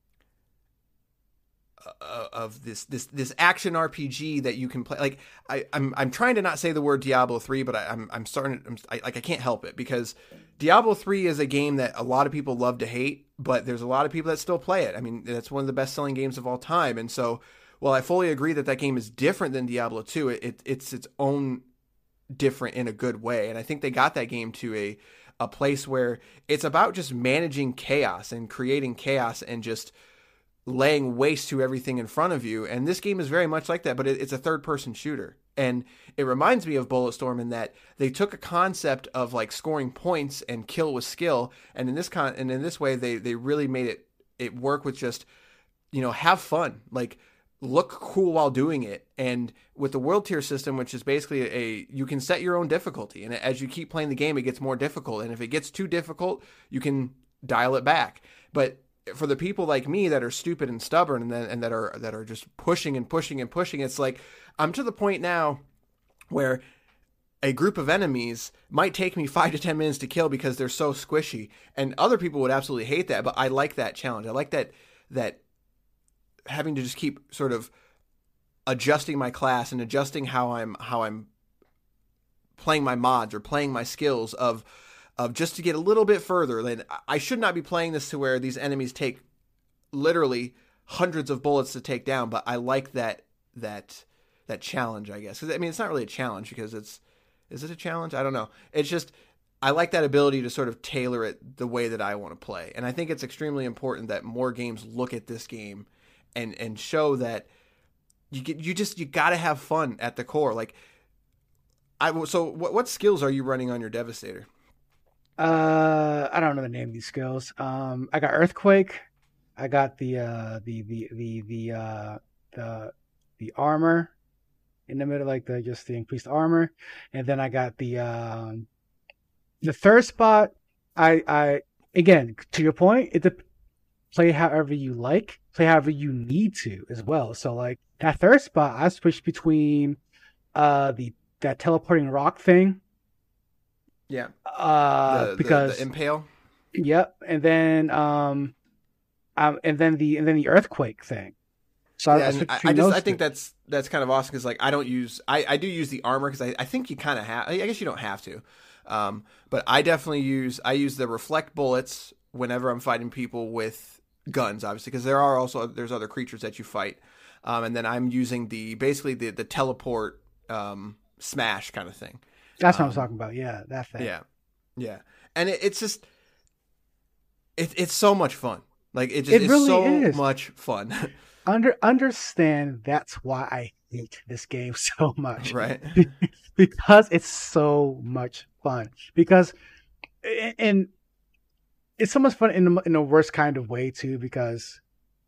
uh, of this this this action R P G that you can play. Like, I I'm I'm trying to not say the word Diablo three, but I, I'm I'm starting I'm, I, like I can't help it, because Diablo three is a game that a lot of people love to hate, but there's a lot of people that still play it. I mean, it's one of the best selling games of all time. And so, while I fully agree that that game is different than Diablo two, it, it it's its own different in a good way. And I think they got that game to a a place where it's about just managing chaos and creating chaos and just laying waste to everything in front of you. And this game is very much like that, but it, it's a third person shooter. And it reminds me of Bulletstorm in that they took a concept of like scoring points and kill with skill. And in this con and in this way, they, they really made it, it work with just, you know, have fun, like look cool while doing it. And with the world tier system, which is basically a, you can set your own difficulty. And as you keep playing the game, it gets more difficult. And if it gets too difficult, you can dial it back. But for the people like me that are stupid and stubborn and that, and that are that are just pushing and pushing and pushing, it's like I'm to the point now where a group of enemies might take me five to ten minutes to kill because they're so squishy, and other people would absolutely hate that. But I like that challenge. I like that that having to just keep sort of adjusting my class and adjusting how I'm how I'm playing my mods or playing my skills of. Of just to get a little bit further. Then I should not be playing this to where these enemies take literally hundreds of bullets to take down, but I like that that that challenge, I guess. 'Cause, I mean, it's not really a challenge because it's is it a challenge? I don't know. It's just I like that ability to sort of tailor it the way that I want to play, and I think it's extremely important that more games look at this game and and show that you get you just you got to have fun at the core. Like I so what what skills are you running on your Devastator? Uh, I don't know the name of these skills. Um, I got Earthquake. I got the uh the the the the uh the the armor in the middle, like the just the increased armor, and then I got the um the third spot. I I again to your point, it de- play however you like, play however you need to as well. So like that third spot, I switched between uh the that teleporting rock thing. Yeah. Uh, the, because the, the impale. Yep, and then um, um, and then the and then the earthquake thing. So yeah, I, I, I just I think that's that's kind of awesome because like I don't use I, I do use the armor because I, I think you kind of have I guess you don't have to, um, but I definitely use I use the reflect bullets whenever I'm fighting people with guns, obviously because there are also there's other creatures that you fight, um, and then I'm using the basically the the teleport um, smash kind of thing. That's what um, I'm talking about. Yeah, that thing. Yeah. Yeah, and it, it's just it, it's so much fun. Like it just It is really so is. much fun. Under understand that's why I hate this game so much. Right. Because it's so much fun. Because and it's so much fun in the, in the worst kind of way too, because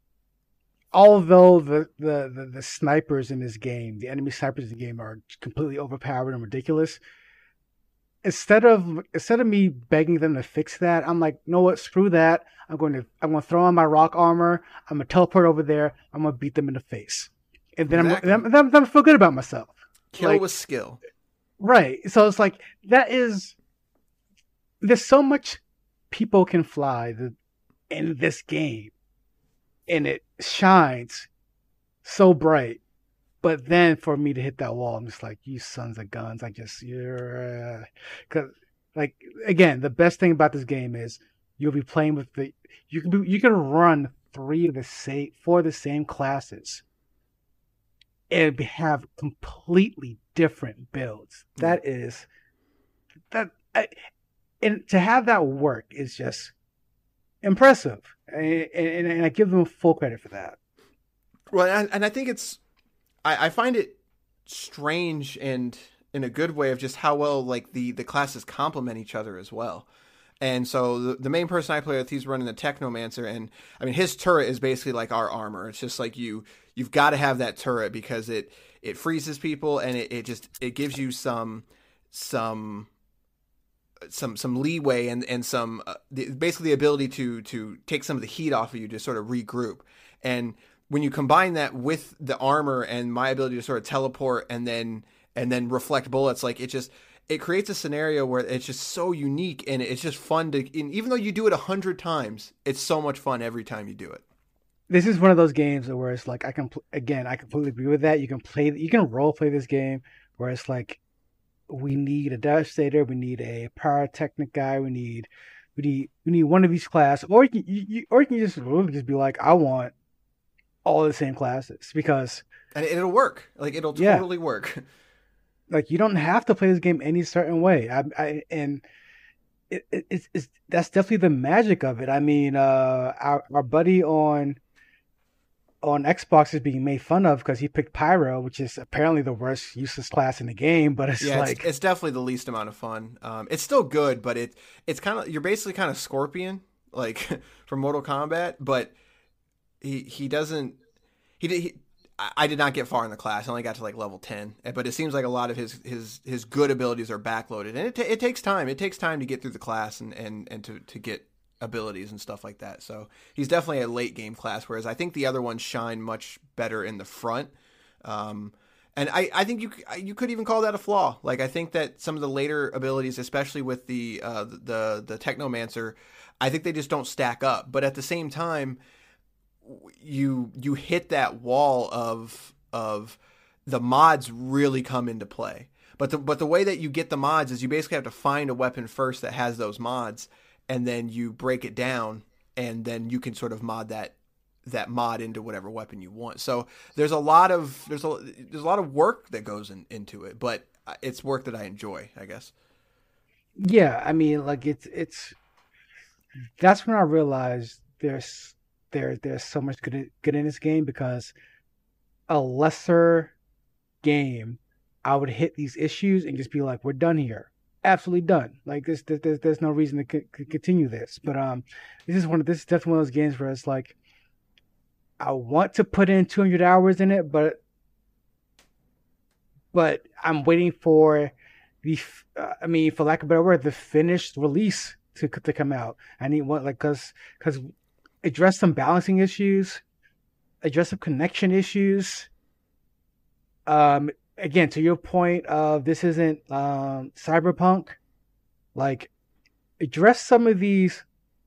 although the, the, the, the snipers in this game, the enemy snipers in the game are completely overpowered and ridiculous, instead of instead of me begging them to fix that, I'm like, you know what, screw that. I'm going to I'm going to throw on my rock armor. I'm going to teleport over there. I'm going to beat them in the face, and then Exactly. I'm, then I'm, then I'm going to feel good about myself. Kill Like, with skill. right. So it's like that is there's so much people can fly the, in this game, and it shines so bright. But then for me to hit that wall, I'm just like, you sons of guns. I just, you're, uh, cause like, again, the best thing about this game is you'll be playing with the, you can be, you can run three of the same, four of the same classes and have completely different builds. That is, that, I, and to have that work is just impressive. And, and, and I give them full credit for that. Well, and, and I think it's, I, I find it strange and in a good way of just how well like the, the classes complement each other as well. And so the, the main person I play with, he's running the Technomancer, and I mean his turret is basically like our armor. It's just like you you've got to have that turret because it it freezes people and it, it just it gives you some some some some leeway and and some uh, the, basically the ability to to take some of the heat off of you to sort of regroup. And when you combine that with the armor and my ability to sort of teleport and then and then reflect bullets, like it just it creates a scenario where it's just so unique and it's just fun to. And even though you do it a hundred times, it's so much fun every time you do it. This is one of those games where it's like I can again I completely agree with that. You can play you can role play this game where it's like we need a Devastator, we need a Pyrotechnic guy, we need we need we need one of each class, or you can you, you, or you can just really just be like I want all the same classes because and it'll work. Like it'll totally yeah. work. Like you don't have to play this game any certain way. I, I and it, it, it's, it's that's definitely the magic of it. I mean, uh, our our buddy on on Xbox is being made fun of because he picked Pyro, which is apparently the worst useless class in the game. But it's yeah, like it's, it's definitely the least amount of fun. Um, it's still good, but it it's kind of you're basically kind of Scorpion like from Mortal Kombat, but he he doesn't he did. He, I did not get far in the class. I only got to like level ten, but it seems like a lot of his his, his good abilities are backloaded, and it t- it takes time. It takes time to get through the class and, and, and to, to get abilities and stuff like that. So he's definitely a late game class, whereas I think the other ones shine much better in the front. Um, and I, I think you you could even call that a flaw. Like I think that some of the later abilities, especially with the uh, the the Technomancer, I think they just don't stack up. But at the same time, you you hit that wall of of the mods really come into play. But the but the way that you get the mods is you basically have to find a weapon first that has those mods, and then you break it down, and then you can sort of mod that that mod into whatever weapon you want. So there's a lot of there's a there's a lot of work that goes in, into it, but it's work that I enjoy, I guess. Yeah, I mean, like it's it's that's when I realized there's there there's so much good good in this game, because a lesser game I would hit these issues and just be like, we're done here, absolutely done. Like this, there's there's no reason to c- continue this. But um, this is one of this is definitely one of those games where it's like, I want to put in two hundred hours in it, but but I'm waiting for the uh, I mean, for lack of a better word, the finished release to to come out. I need one like because because address some balancing issues, address some connection issues. Um, again, to your point of this isn't um, Cyberpunk, like address some of these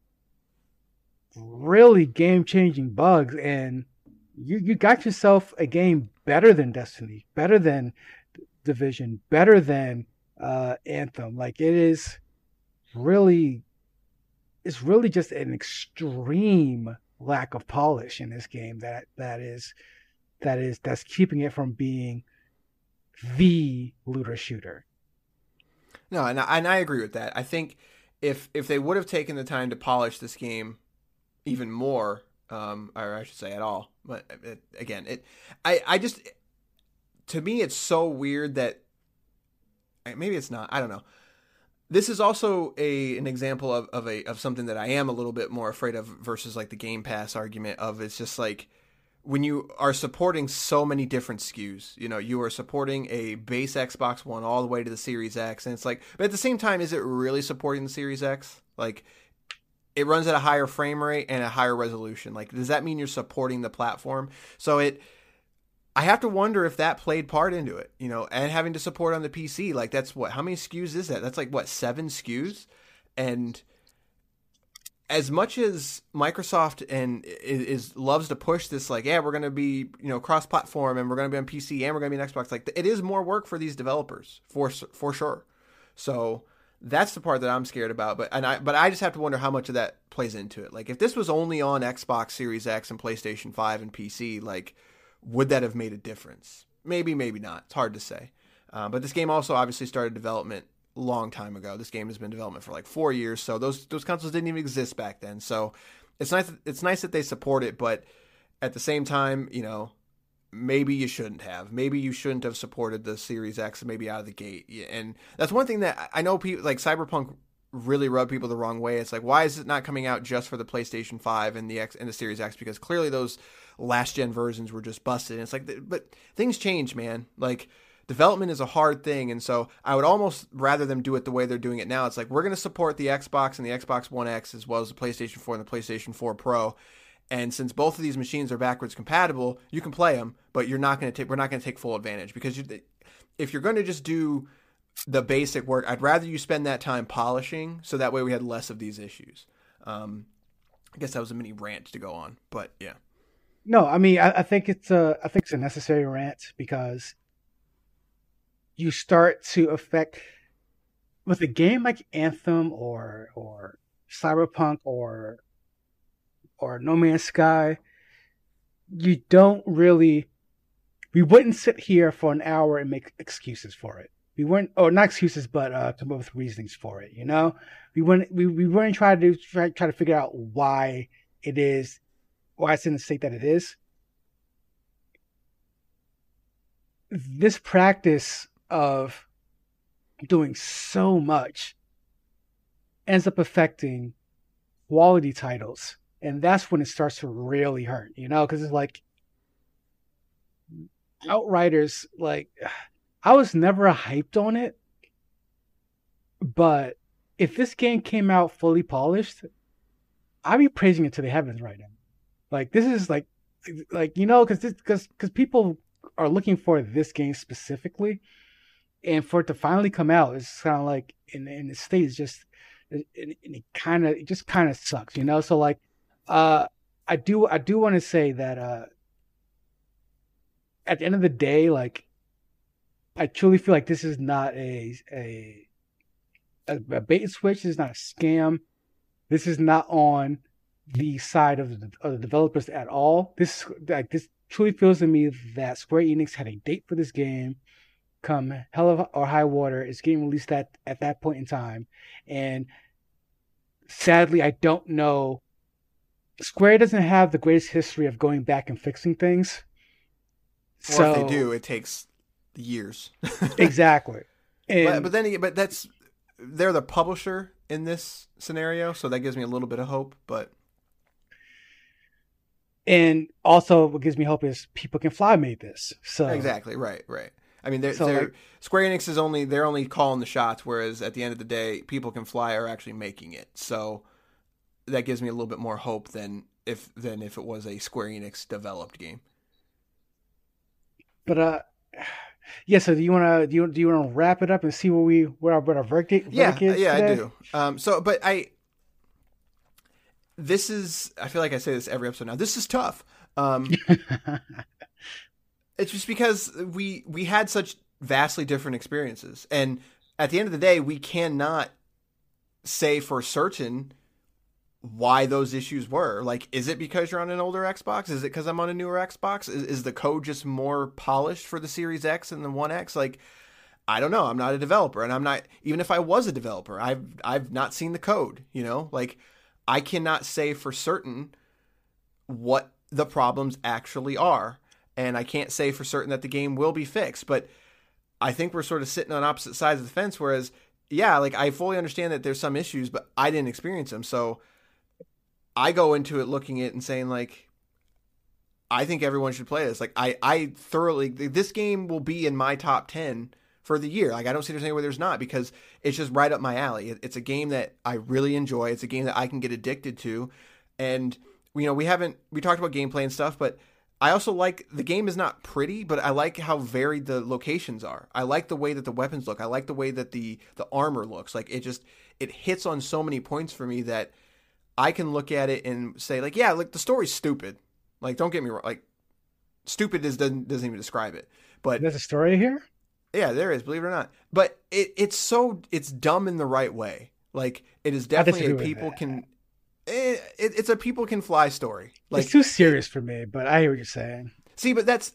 really game-changing bugs, and you you got yourself a game better than Destiny, better than Division, better than uh, Anthem. Like it is really, it's really just an extreme lack of polish in this game that that is that is that's keeping it from being the looter shooter. No, and I, and I agree with that. I think if if they would have taken the time to polish this game even more, um, or I should say at all, but it, again, it, I, I just, to me, it's so weird that maybe it's not. I don't know. This is also a an example of, of a of something that I am a little bit more afraid of versus like the Game Pass argument of it's just like when you are supporting so many different S K Us, you know, you are supporting a base Xbox One all the way to the Series X, and it's like, but at the same time, is it really supporting the Series X? Like, it runs at a higher frame rate and a higher resolution. Like, does that mean you're supporting the platform? So it, I have to wonder if that played part into it, you know, and having to support on the P C. Like, that's what, how many S K Us is that? That's like, what, seven S K Us? And as much as Microsoft and is, is loves to push this, like, yeah, we're going to be, you know, cross-platform and we're going to be on P C and we're going to be on Xbox. Like, it is more work for these developers for for sure. So that's the part that I'm scared about. But and I but I just have to wonder how much of that plays into it. Like, if this was only on Xbox Series X and PlayStation five and P C, like, would that have made a difference? Maybe, maybe not. It's hard to say. Uh, but this game also obviously started development long time ago. This game has been in development for like four years, so those those consoles didn't even exist back then. So it's nice it's nice that they support it, but at the same time, you know, maybe you shouldn't have. Maybe you shouldn't have supported the Series X maybe out of the gate. And that's one thing that I know people like Cyberpunk really rubbed people the wrong way. It's like, why is it not coming out just for the PlayStation five and the X and the Series X? Because clearly those last gen versions were just busted. And it's like, but things change, man. Like, development is a hard thing, and so I would almost rather them do it the way they're doing it now. It's like, we're going to support the Xbox and the Xbox One X as well as the PlayStation four and the PlayStation four Pro. And since both of these machines are backwards compatible, you can play them, but you're not going to take. We're not going to take full advantage because you, if you're going to just do the basic work, I'd rather you spend that time polishing, so that way we had less of these issues. Um, I guess that was a mini rant to go on, but yeah. No, I mean, I, I think it's a, I think it's a necessary rant because you start to affect with a game like Anthem or or Cyberpunk or or No Man's Sky. You don't really. We wouldn't sit here for an hour and make excuses for it. We weren't, or not excuses, but uh, come up with reasonings for it. You know, we wouldn't. We we wouldn't try to try, try to figure out why it is, why it's in the state that it is. This practice of doing so much ends up affecting quality titles, and that's when it starts to really hurt, you know, because it's like Outriders, like, I was never hyped on it, but if this game came out fully polished, I'd be praising it to the heavens right now. Like, this is like like you know, because because because people are looking for this game specifically. And for it to finally come out, it's kind of like in in the state, it's just it, it, it kind of it just kind of sucks, you know. So like, uh, I do I do want to say that uh, at the end of the day, like, I truly feel like this is not a a a, a bait and switch. This is not a scam. This is not on the side of the, of the developers at all. This like this truly feels to me that Square Enix had a date for this game. Come hell or high water, it's getting released at, at that point in time. And sadly, I don't know. Square doesn't have the greatest history of going back and fixing things. Or so, if they do, it takes years. Exactly. And, but, but then, but that's they're the publisher in this scenario, so that gives me a little bit of hope. But and also, what gives me hope is People Can Fly made this. So exactly right, right. I mean, they're, so they're like, Square Enix is only they're only calling the shots, whereas at the end of the day, People Can Fly are actually making it. So that gives me a little bit more hope than if than if it was a Square Enix developed game. But uh, yeah. So do you want to do you do you want to wrap it up and see where we where our, where our verdict, Yeah, verdict is yeah, today? I do. Um, so, but I this is I feel like I say this every episode now. This is tough. Um, It's just because we we had such vastly different experiences. And at the end of the day, we cannot say for certain why those issues were. Like, is it because you're on an older Xbox? Is it because I'm on a newer Xbox? Is, is the code just more polished for the Series X and the One X? Like, I don't know. I'm not a developer, and I'm not, even if I was a developer, I've I've not seen the code, you know? Like, I cannot say for certain what the problems actually are, and I can't say for certain that the game will be fixed, but I think we're sort of sitting on opposite sides of the fence, whereas, yeah, like, I fully understand that there's some issues, but I didn't experience them, so I go into it looking at it and saying, like, I think everyone should play this. Like, I, I thoroughly, this game will be in my top ten for the year. Like, I don't see there's anywhere there's not, because it's just right up my alley. It, it's a game that I really enjoy. It's a game that I can get addicted to. And, you know, we haven't, we talked about gameplay and stuff, but I also like, the game is not pretty, but I like how varied the locations are. I like the way that the weapons look. I like the way that the, the armor looks. Like, it just, it hits on so many points for me that I can look at it and say, like, yeah, like, the story's stupid. Like, don't get me wrong. Like, stupid is doesn't doesn't even describe it. But there's a story here. Yeah, there is. Believe it or not. But it it's so it's dumb in the right way. Like, it is definitely a people can. It, it, it's a people can fly story. Like, it's too serious for me, but I hear what you're saying. See, but that's.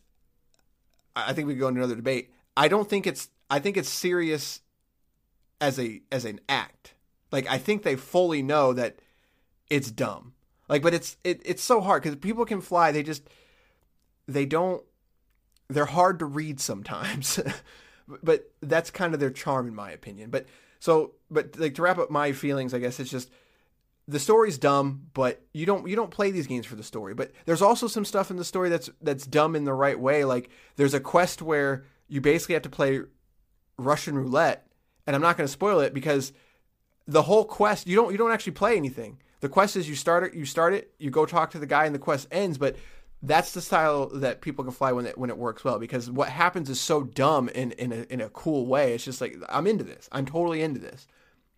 I think we could go into another debate. I don't think it's. I think it's serious as a as an act. Like, I think they fully know that it's dumb. Like, but it's it, it's so hard because people can fly. They just they don't. They're hard to read sometimes, but that's kind of their charm, in my opinion. But so, but like, to wrap up my feelings, I guess it's just the story's dumb, but you don't you don't play these games for the story. But there's also some stuff in the story that's that's dumb in the right way. Like, there's a quest where you basically have to play Russian roulette, and I'm not going to spoil it because the whole quest you don't you don't actually play anything. The quest is you start it, you start it, you go talk to the guy, and the quest ends. But that's the style that people can fly when it when it works well, because what happens is so dumb in in a, in a cool way. It's just like, I'm into this. I'm totally into this.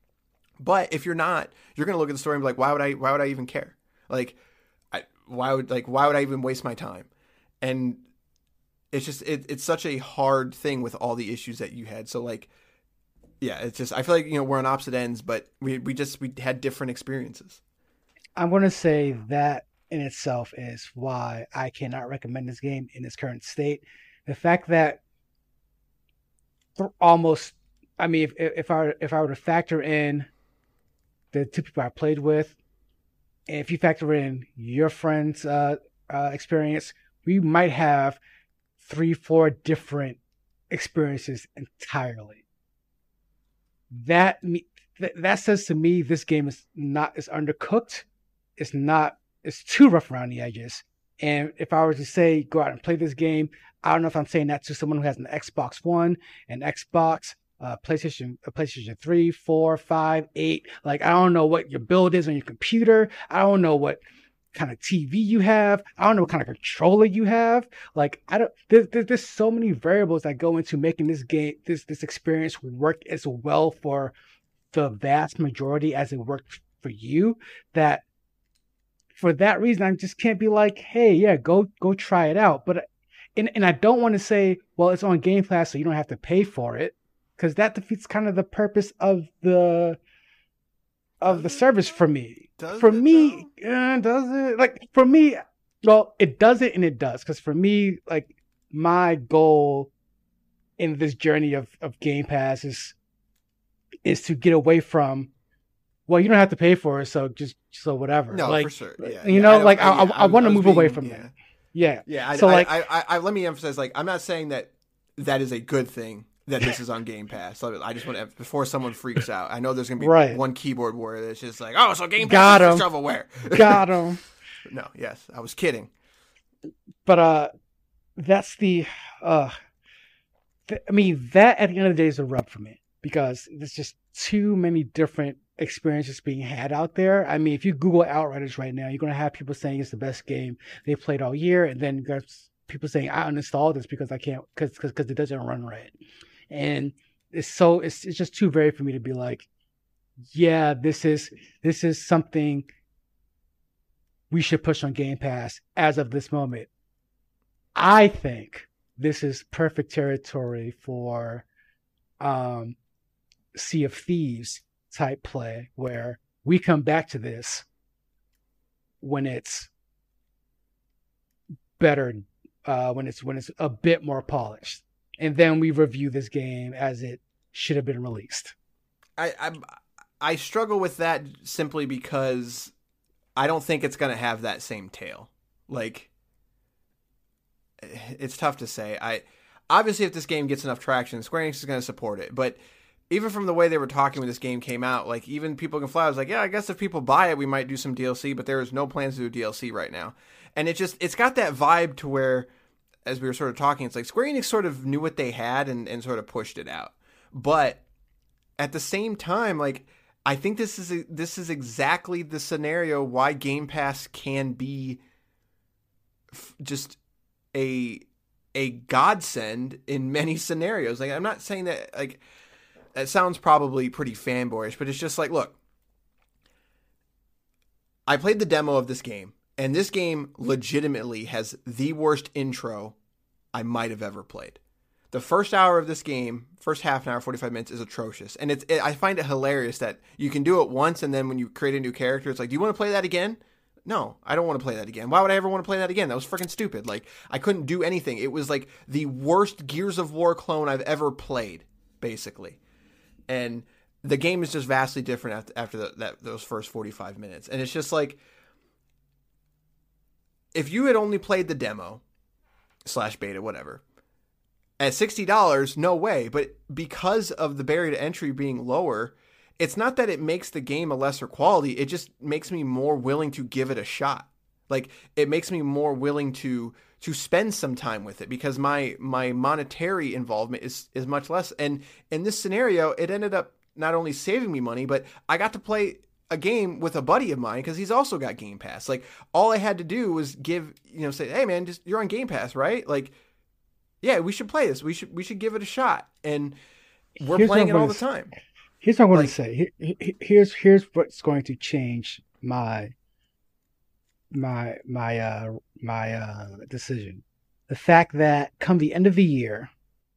But if you're not, you're gonna look at the story and be like, why would I? Why would I even care? Like, I, why would like why would I even waste my time? And it's just it, it's such a hard thing with all the issues that you had. So like, yeah, it's just I feel like, you know, we're on opposite ends, but we we just we had different experiences. I'm going to say that in itself is why I cannot recommend this game in its current state. The fact that almost, I mean, if if I if I were to factor in the two people I played with, and if you factor in your friend's uh, uh, experience, we might have three, four different experiences entirely. That me that says to me this game is not is undercooked. It's not. It's too rough around the edges. And if I were to say go out and play this game, I don't know if I'm saying that to someone who has an Xbox One, an Xbox, uh, PlayStation, a PlayStation three, four, five, eight. Like, I don't know what your build is on your computer. I don't know what kind of T V you have. I don't know what kind of controller you have. Like, I don't. There's there's, there's so many variables that go into making this game, this this experience work as well for the vast majority as it worked for you, that for that reason, I just can't be like, hey, yeah, go go try it out. But and and I don't want to say, well, it's on Game Pass, so you don't have to pay for it, because that defeats kind of the purpose of the of the service for me. Does for it, me, uh, does it? Like, for me, well, it does it and it does, because for me, like, my goal in this journey of of Game Pass is is to get away from, well, you don't have to pay for it, so just so whatever. No, like, for sure. Yeah, you yeah, know, I like I, yeah, I, I want to was move being, away from yeah. that. Yeah, yeah. I, so I, like, I, I, I, let me emphasize, like, I'm not saying that that is a good thing that this is on Game Pass. So I just want to, before someone freaks out, I know there's gonna be right. one keyboard warrior that's just like, oh, so Game Got Pass him. is shovelware. Got him. No, yes, I was kidding. But uh, that's the uh, th- I mean, that at the end of the day is a rub for me, because there's just too many different experiences being had out there. I mean, if you Google Outriders right now, you're going to have people saying it's the best game they played all year, and then there's people saying I uninstalled this because I can't, because because it doesn't run right. And it's so it's it's just too varied for me to be like, yeah, this is this is something we should push on Game Pass as of this moment. I think this is perfect territory for um, Sea of Thieves type play, where we come back to this when it's better, uh, when it's when it's a bit more polished. and then we review this game as it should have been released. I I, I struggle with that simply because I don't think it's going to have that same tail. Like, it's tough to say. I obviously, if this game gets enough traction, Square Enix is going to support it. But even from the way they were talking when this game came out, like, even People Can Fly, I was like, yeah, I guess if people buy it, we might do some D L C. But there is no plans to do D L C right now. And it just, it's got that vibe to where, as we were sort of talking, it's like Square Enix sort of knew what they had and, and sort of pushed it out. But at the same time, like, I think this is a, this is exactly the scenario why Game Pass can be f- just a a godsend in many scenarios. Like, I'm not saying that, like, it sounds probably pretty fanboyish, but it's just like, look, I played the demo of this game, and this game legitimately has the worst intro I might have ever played. The first hour of this game, first half an hour, forty-five minutes, is atrocious. And it's it, I find it hilarious that you can do it once, and then when you create a new character, it's like, do you want to play that again? No, I don't want to play that again. Why would I ever want to play that again? That was freaking stupid. Like, I couldn't do anything. It was like the worst Gears of War clone I've ever played, basically. And the game is just vastly different after, after the, that those first forty-five minutes. And it's just like, if you had only played the demo, slash beta, whatever, at sixty dollars, no way. But because of the barrier to entry being lower, it's not that it makes the game a lesser quality. It just makes me more willing to give it a shot. Like, it makes me more willing to to spend some time with it because my my monetary involvement is is much less. And in this scenario, it ended up not only saving me money, but I got to play a game with a buddy of mine because he's also got Game Pass. Like, all I had to do was give, you know, say, hey man, just you're on Game Pass, right? Like, yeah, we should play this. We should we should give it a shot. And we're Here's playing what it I'm all gonna the time. Here's what I'm going Like- to say. Here- here- Here's here's what's going to change my my my uh my uh decision. The fact that come the end of the year,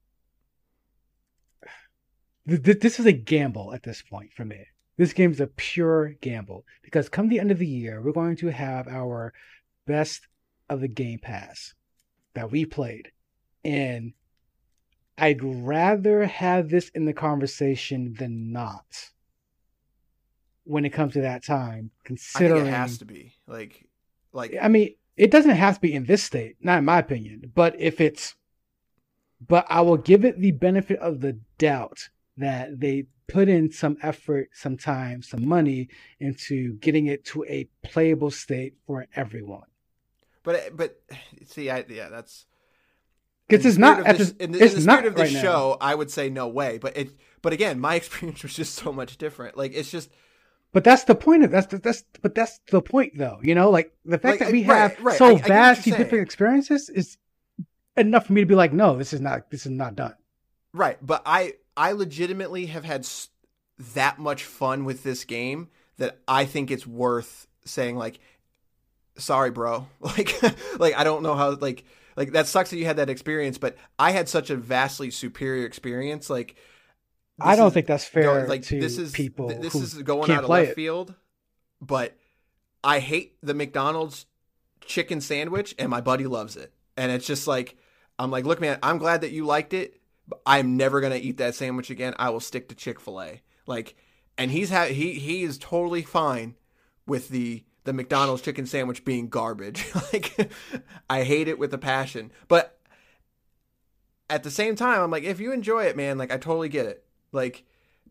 th- th- this is a gamble at this point for me. This game is a pure gamble because come the end of the year, we're going to have our best of the Game Pass that we played. And I'd rather have this in the conversation than not when it comes to that time, I considering... think it has to be. Like, like I mean, it doesn't have to be in this state, not in my opinion, but if it's... But I will give it the benefit of the doubt that they put in some effort, some time, some money into getting it to a playable state for everyone. But but see, I yeah, that's Because in it's the not spirit at of this, this, in the, it's in the not spirit of this right now. show. I would say no way. But it but again, my experience was just so much different. Like, it's just But that's the point of that's the, that's but that's the point though. You know, like the fact Like, that we right, have right. so I- I get what you're vastly saying. different experiences is enough for me to be like, no, this is not this is not done. right. But I I legitimately have had s- that much fun with this game that I think it's worth saying, like, sorry, bro. Like like I don't know how like like that sucks that you had that experience, but I had such a vastly superior experience. Like, I this don't is think that's fair going- like to this is people th- this who is going can't out of play left it. field, but I hate the McDonald's chicken sandwich and my buddy loves it. And it's just like, I'm like, look, man, I'm glad that you liked it, but I'm never going to eat that sandwich again. I will stick to Chick-fil-A. Like, and he's ha- he he is totally fine with the the McDonald's chicken sandwich being garbage. Like, I hate it with a passion. But at the same time, I'm like, if you enjoy it, man, like, I totally get it. Like,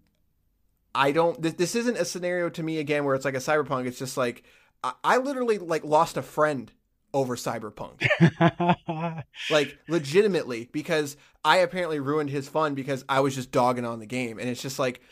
I don't, th- this isn't a scenario to me again where it's like a Cyberpunk. It's just like, I, I literally like lost a friend over Cyberpunk. Like, legitimately, because I apparently ruined his fun because I was just dogging on the game. And it's just like,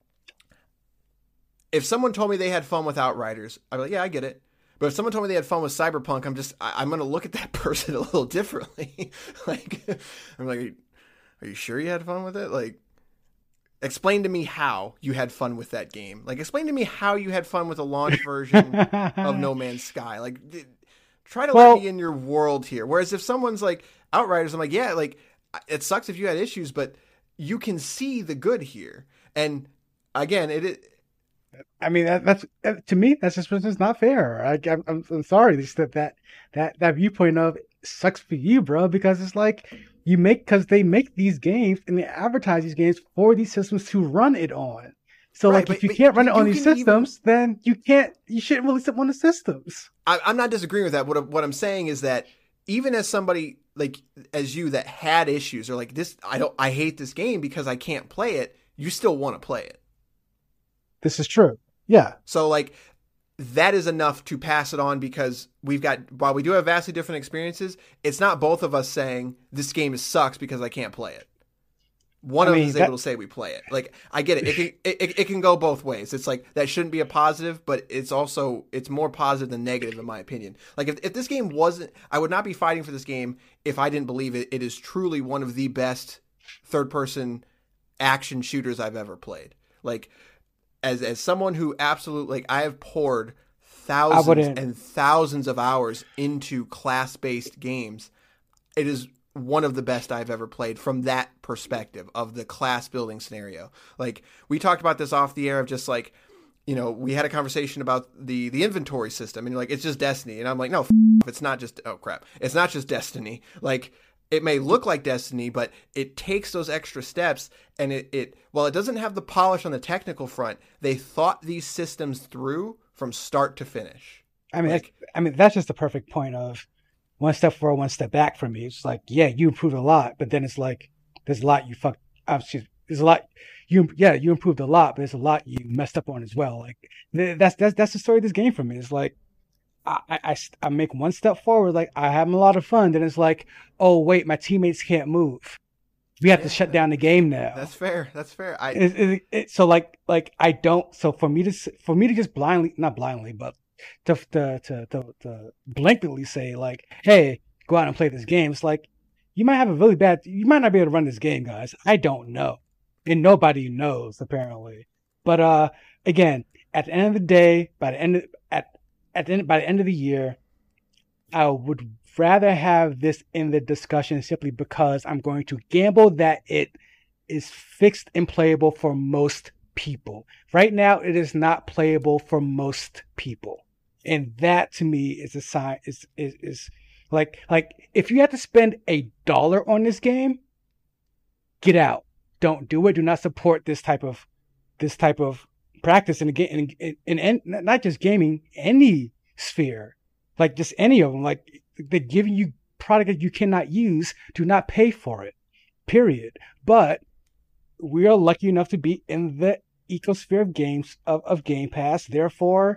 if someone told me they had fun with Outriders, I'd be like, yeah, I get it. But if someone told me they had fun with Cyberpunk, I'm just, I, I'm going to look at that person a little differently. Like, I'm like, are you, are you sure you had fun with it? Like, explain to me how you had fun with that game. Like, explain to me how you had fun with a launch version of No Man's Sky. Like, th- try to Well- let me in your world here. Whereas if someone's like Outriders, I'm like, yeah, like, it sucks if you had issues, but you can see the good here. And again, it, it I mean, that, that's that, to me, that's just it's not fair. I, I'm, I'm sorry, just that that that that viewpoint of sucks for you, bro, because it's like You make because they make these games and they advertise these games for these systems to run it on. So Right, like but- if you but can't run you it on these can even- systems, then you can't you shouldn't release it on the systems. I, I'm not disagreeing with that. What, I- what I'm saying is that even as somebody like as you that had issues or like this, I don't, I hate this game because I can't play it. You still want to play it. This is true. Yeah. So like that is enough to pass it on because we've got, while we do have vastly different experiences, it's not both of us saying this game sucks because I can't play it. One I of mean, us is that- able to say we play it. Like I get it. It can, it, it, it can go both ways. It's like that shouldn't be a positive, but it's also, it's more positive than negative in my opinion. Like if, if this game wasn't, I would not be fighting for this game if I didn't believe it. It is truly one of the best third person action shooters I've ever played. Like as, as someone who absolutely, like I have poured thousands wouldn't- and thousands of hours into class-based games. It is one of the best I've ever played from that perspective of the class building scenario. Like we talked about this off the air of just like, you know, we had a conversation about the, the inventory system and you're like, it's just Destiny. And I'm like, no, f- it's not just, oh crap. It's not just Destiny. Like it may look like Destiny, but it takes those extra steps and it, it, while it doesn't have the polish on the technical front, they thought these systems through from start to finish. I mean, Like- that's, I mean, that's just the perfect point of one step forward, one step back for me. It's like, yeah, you improved a lot, but then it's like, there's a lot you fucked up. Excuse me, there's a lot you, yeah, you improved a lot, but there's a lot you messed up on as well. Like th- that's that's that's the story of this game for me. It's like I, I, I, I make one step forward, like I having a lot of fun. Then it's like, oh wait, my teammates can't move. We have Yeah, to shut down the game now. That's fair. That's fair. I, It, it, it, so like like I don't. So for me to s- for me to just blindly, not blindly, but to to to to, to blankly say like, hey, go out and play this game. It's like you might have a really bad. You might not be able to run this game, guys. I don't know, and nobody knows apparently. But uh, again, at the end of the day, by the end of, at at the end by the end of the year, I would rather have this in the discussion simply because I'm going to gamble that it is fixed and playable for most people. Right now, it is not playable for most people, and that to me is a sign. Is is is like like if you have to spend a dollar on this game, get out. Don't do it. Do not support this type of this type of practice in a game in, in, in not just gaming, any sphere, like just any of them. Like they're giving you product that you cannot use. Do not pay for it. Period. But we are lucky enough to be in the ecosphere of games of, of Game Pass. Therefore,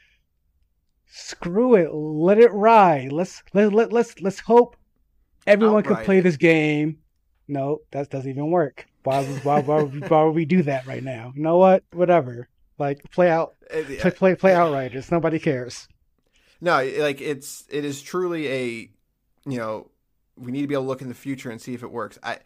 screw it. Let it ride. Let's let let let's let's hope everyone can Outright play it. this game. No, that doesn't even work. Why why why, why would we do that right now? You know what? Whatever. Like play out it- play play, play Outriders. Nobody cares. No, like it's it is truly a, you know, we need to be able to look in the future and see if it works. I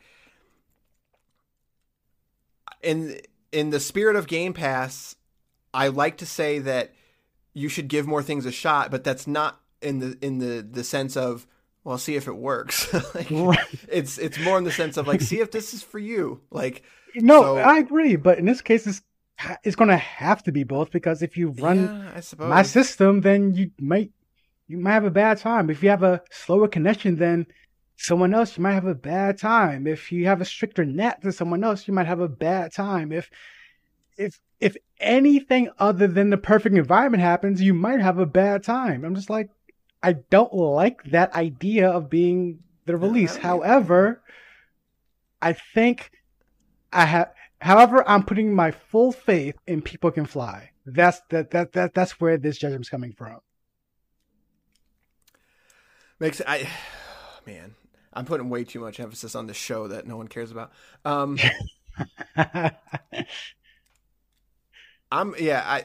in in the spirit of Game Pass, I like to say that you should give more things a shot, but that's not in the in the the sense of, well, see if it works. Like, Right. it's it's more in the sense of like, see if this is for you. Like, No, So- I agree, but in this case, it's it's going to have to be both because if you run yeah, I suppose. my system, then you might you might have a bad time. If you have a slower connection than someone else, you might have a bad time. If you have a stricter net than someone else, you might have a bad time. If if if anything other than the perfect environment happens, you might have a bad time. I'm just like, I don't like that idea of being the release. I don't However, I think I have. However, I'm putting my full faith in People Can Fly. That's that that that that's where this judgment's coming from. Makes I, man, I'm putting way too much emphasis on the show that no one cares about. Um, I'm yeah I,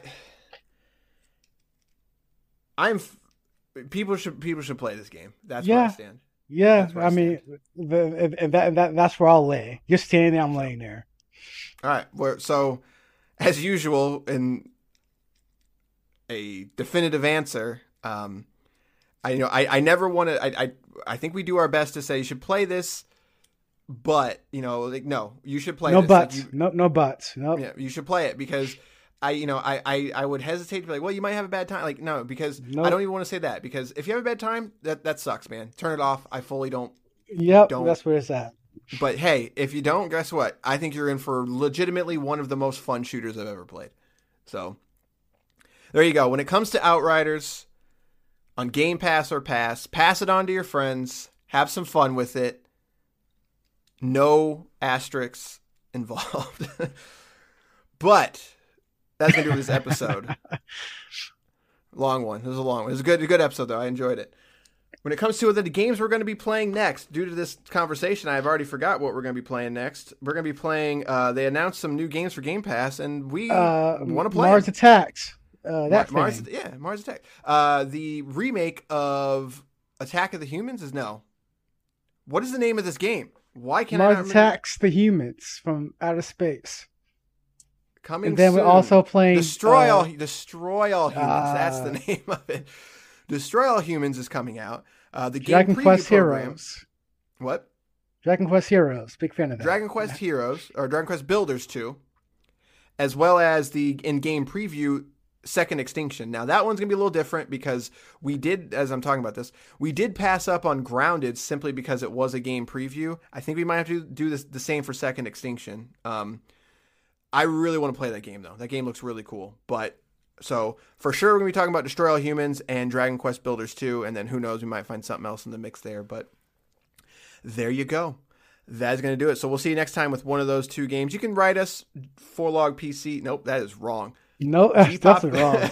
I'm. People should people should play this game. That's where I Yeah. stand. yeah, That's where I I mean, the, and, and that, and that that's where I'll lay. You're standing there, I'm laying there. All right. Well, so as usual in a definitive answer, um, I you know I, I never want to. I, I I think we do our best to say you should play this, but you know like no, you should play No this. Like, buts. you- no no buts. No. yeah, you should play it because I, you know, I, I, I would hesitate to be like, well, you might have a bad time. Like, no, because Nope. I don't even want to say that because if you have a bad time, that, that sucks, man. Turn it off. I fully don't Yep, don't, that's where it's at. But hey, if you don't, guess what? I think you're in for legitimately one of the most fun shooters I've ever played. So there you go. When it comes to Outriders on Game Pass or Pass, pass it on to your friends. Have some fun with it. No asterisks involved. But that's going to do this episode. Long one. It was a long one. It was a good, a good episode, though. I enjoyed it. When it comes to the games we're going to be playing next, due to this conversation, I've already forgot what we're going to be playing next. We're going to be playing, uh, they announced some new games for Game Pass, and we uh, want to play Mars them. Attacks. Uh, that Mar- Mars, yeah, Mars Attack. Uh, the remake of Attack of the Humans is no. What is the name of this game? Why can't Mars I not Attacks the Humans from outer space. Coming and then soon. we're also playing Destroy uh, all Destroy All Humans. uh, That's the name of it. Destroy All Humans is coming out. Uh, the game Dragon preview Quest program. Heroes. What? Dragon Quest Heroes. Big fan of that. Dragon Quest Heroes, or Dragon Quest Builders two, as well as the in-game preview Second Extinction. Now, that one's going to be a little different because we did, as I'm talking about this, we did pass up on Grounded simply because it was a game preview. I think we might have to do this the same for Second Extinction. Um, I really want to play that game, though. That game looks really cool. But, so, for sure, we're going to be talking about Destroy All Humans and Dragon Quest Builders two, and then who knows, we might find something else in the mix there, but there you go. That's going to do it. So we'll see you next time with one of those two games. You can write us four log P C. Nope, that is wrong. No, that's definitely wrong.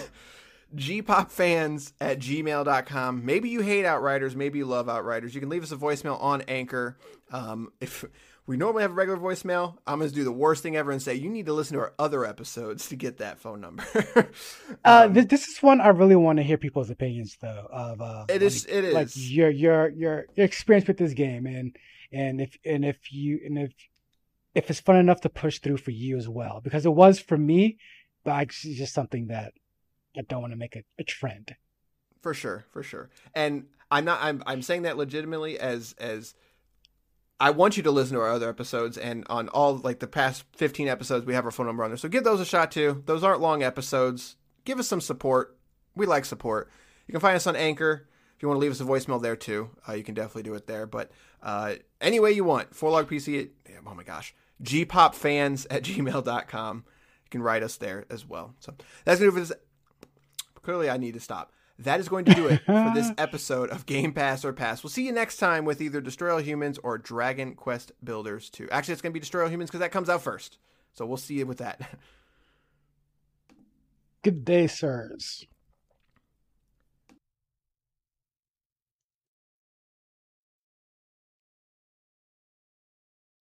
Gpopfans at gmail dot com. Maybe you hate Outriders. Maybe you love Outriders. You can leave us a voicemail on Anchor. Um, if we normally have a regular voicemail, I'm going to do the worst thing ever and say you need to listen to our other episodes to get that phone number. um, uh, this, this is one I really want to hear people's opinions, though. Of uh, it is. like, it is like your your your your experience with this game, and and if and if you and if if it's fun enough to push through for you as well, because it was for me. But it's just something that I don't want to make a, a trend. For sure, for sure. And I'm not. I'm. I'm saying that legitimately as as. I want you to listen to our other episodes, and on all like the past fifteen episodes, we have our phone number on there. So give those a shot too. Those aren't long episodes. Give us some support. We like support. You can find us on Anchor. If you want to leave us a voicemail there too, uh, you can definitely do it there. But uh, any way you want, four log P C. Oh my gosh, gpopfans at gmail dot com. You can write us there as well. So that's going to do it for this. Clearly, I need to stop. That is going to do it for this episode of Game Pass or Pass. We'll see you next time with either Destroy All Humans or Dragon Quest Builders two. Actually, it's going to be Destroy All Humans because that comes out first. So we'll see you with that. Good day, sirs.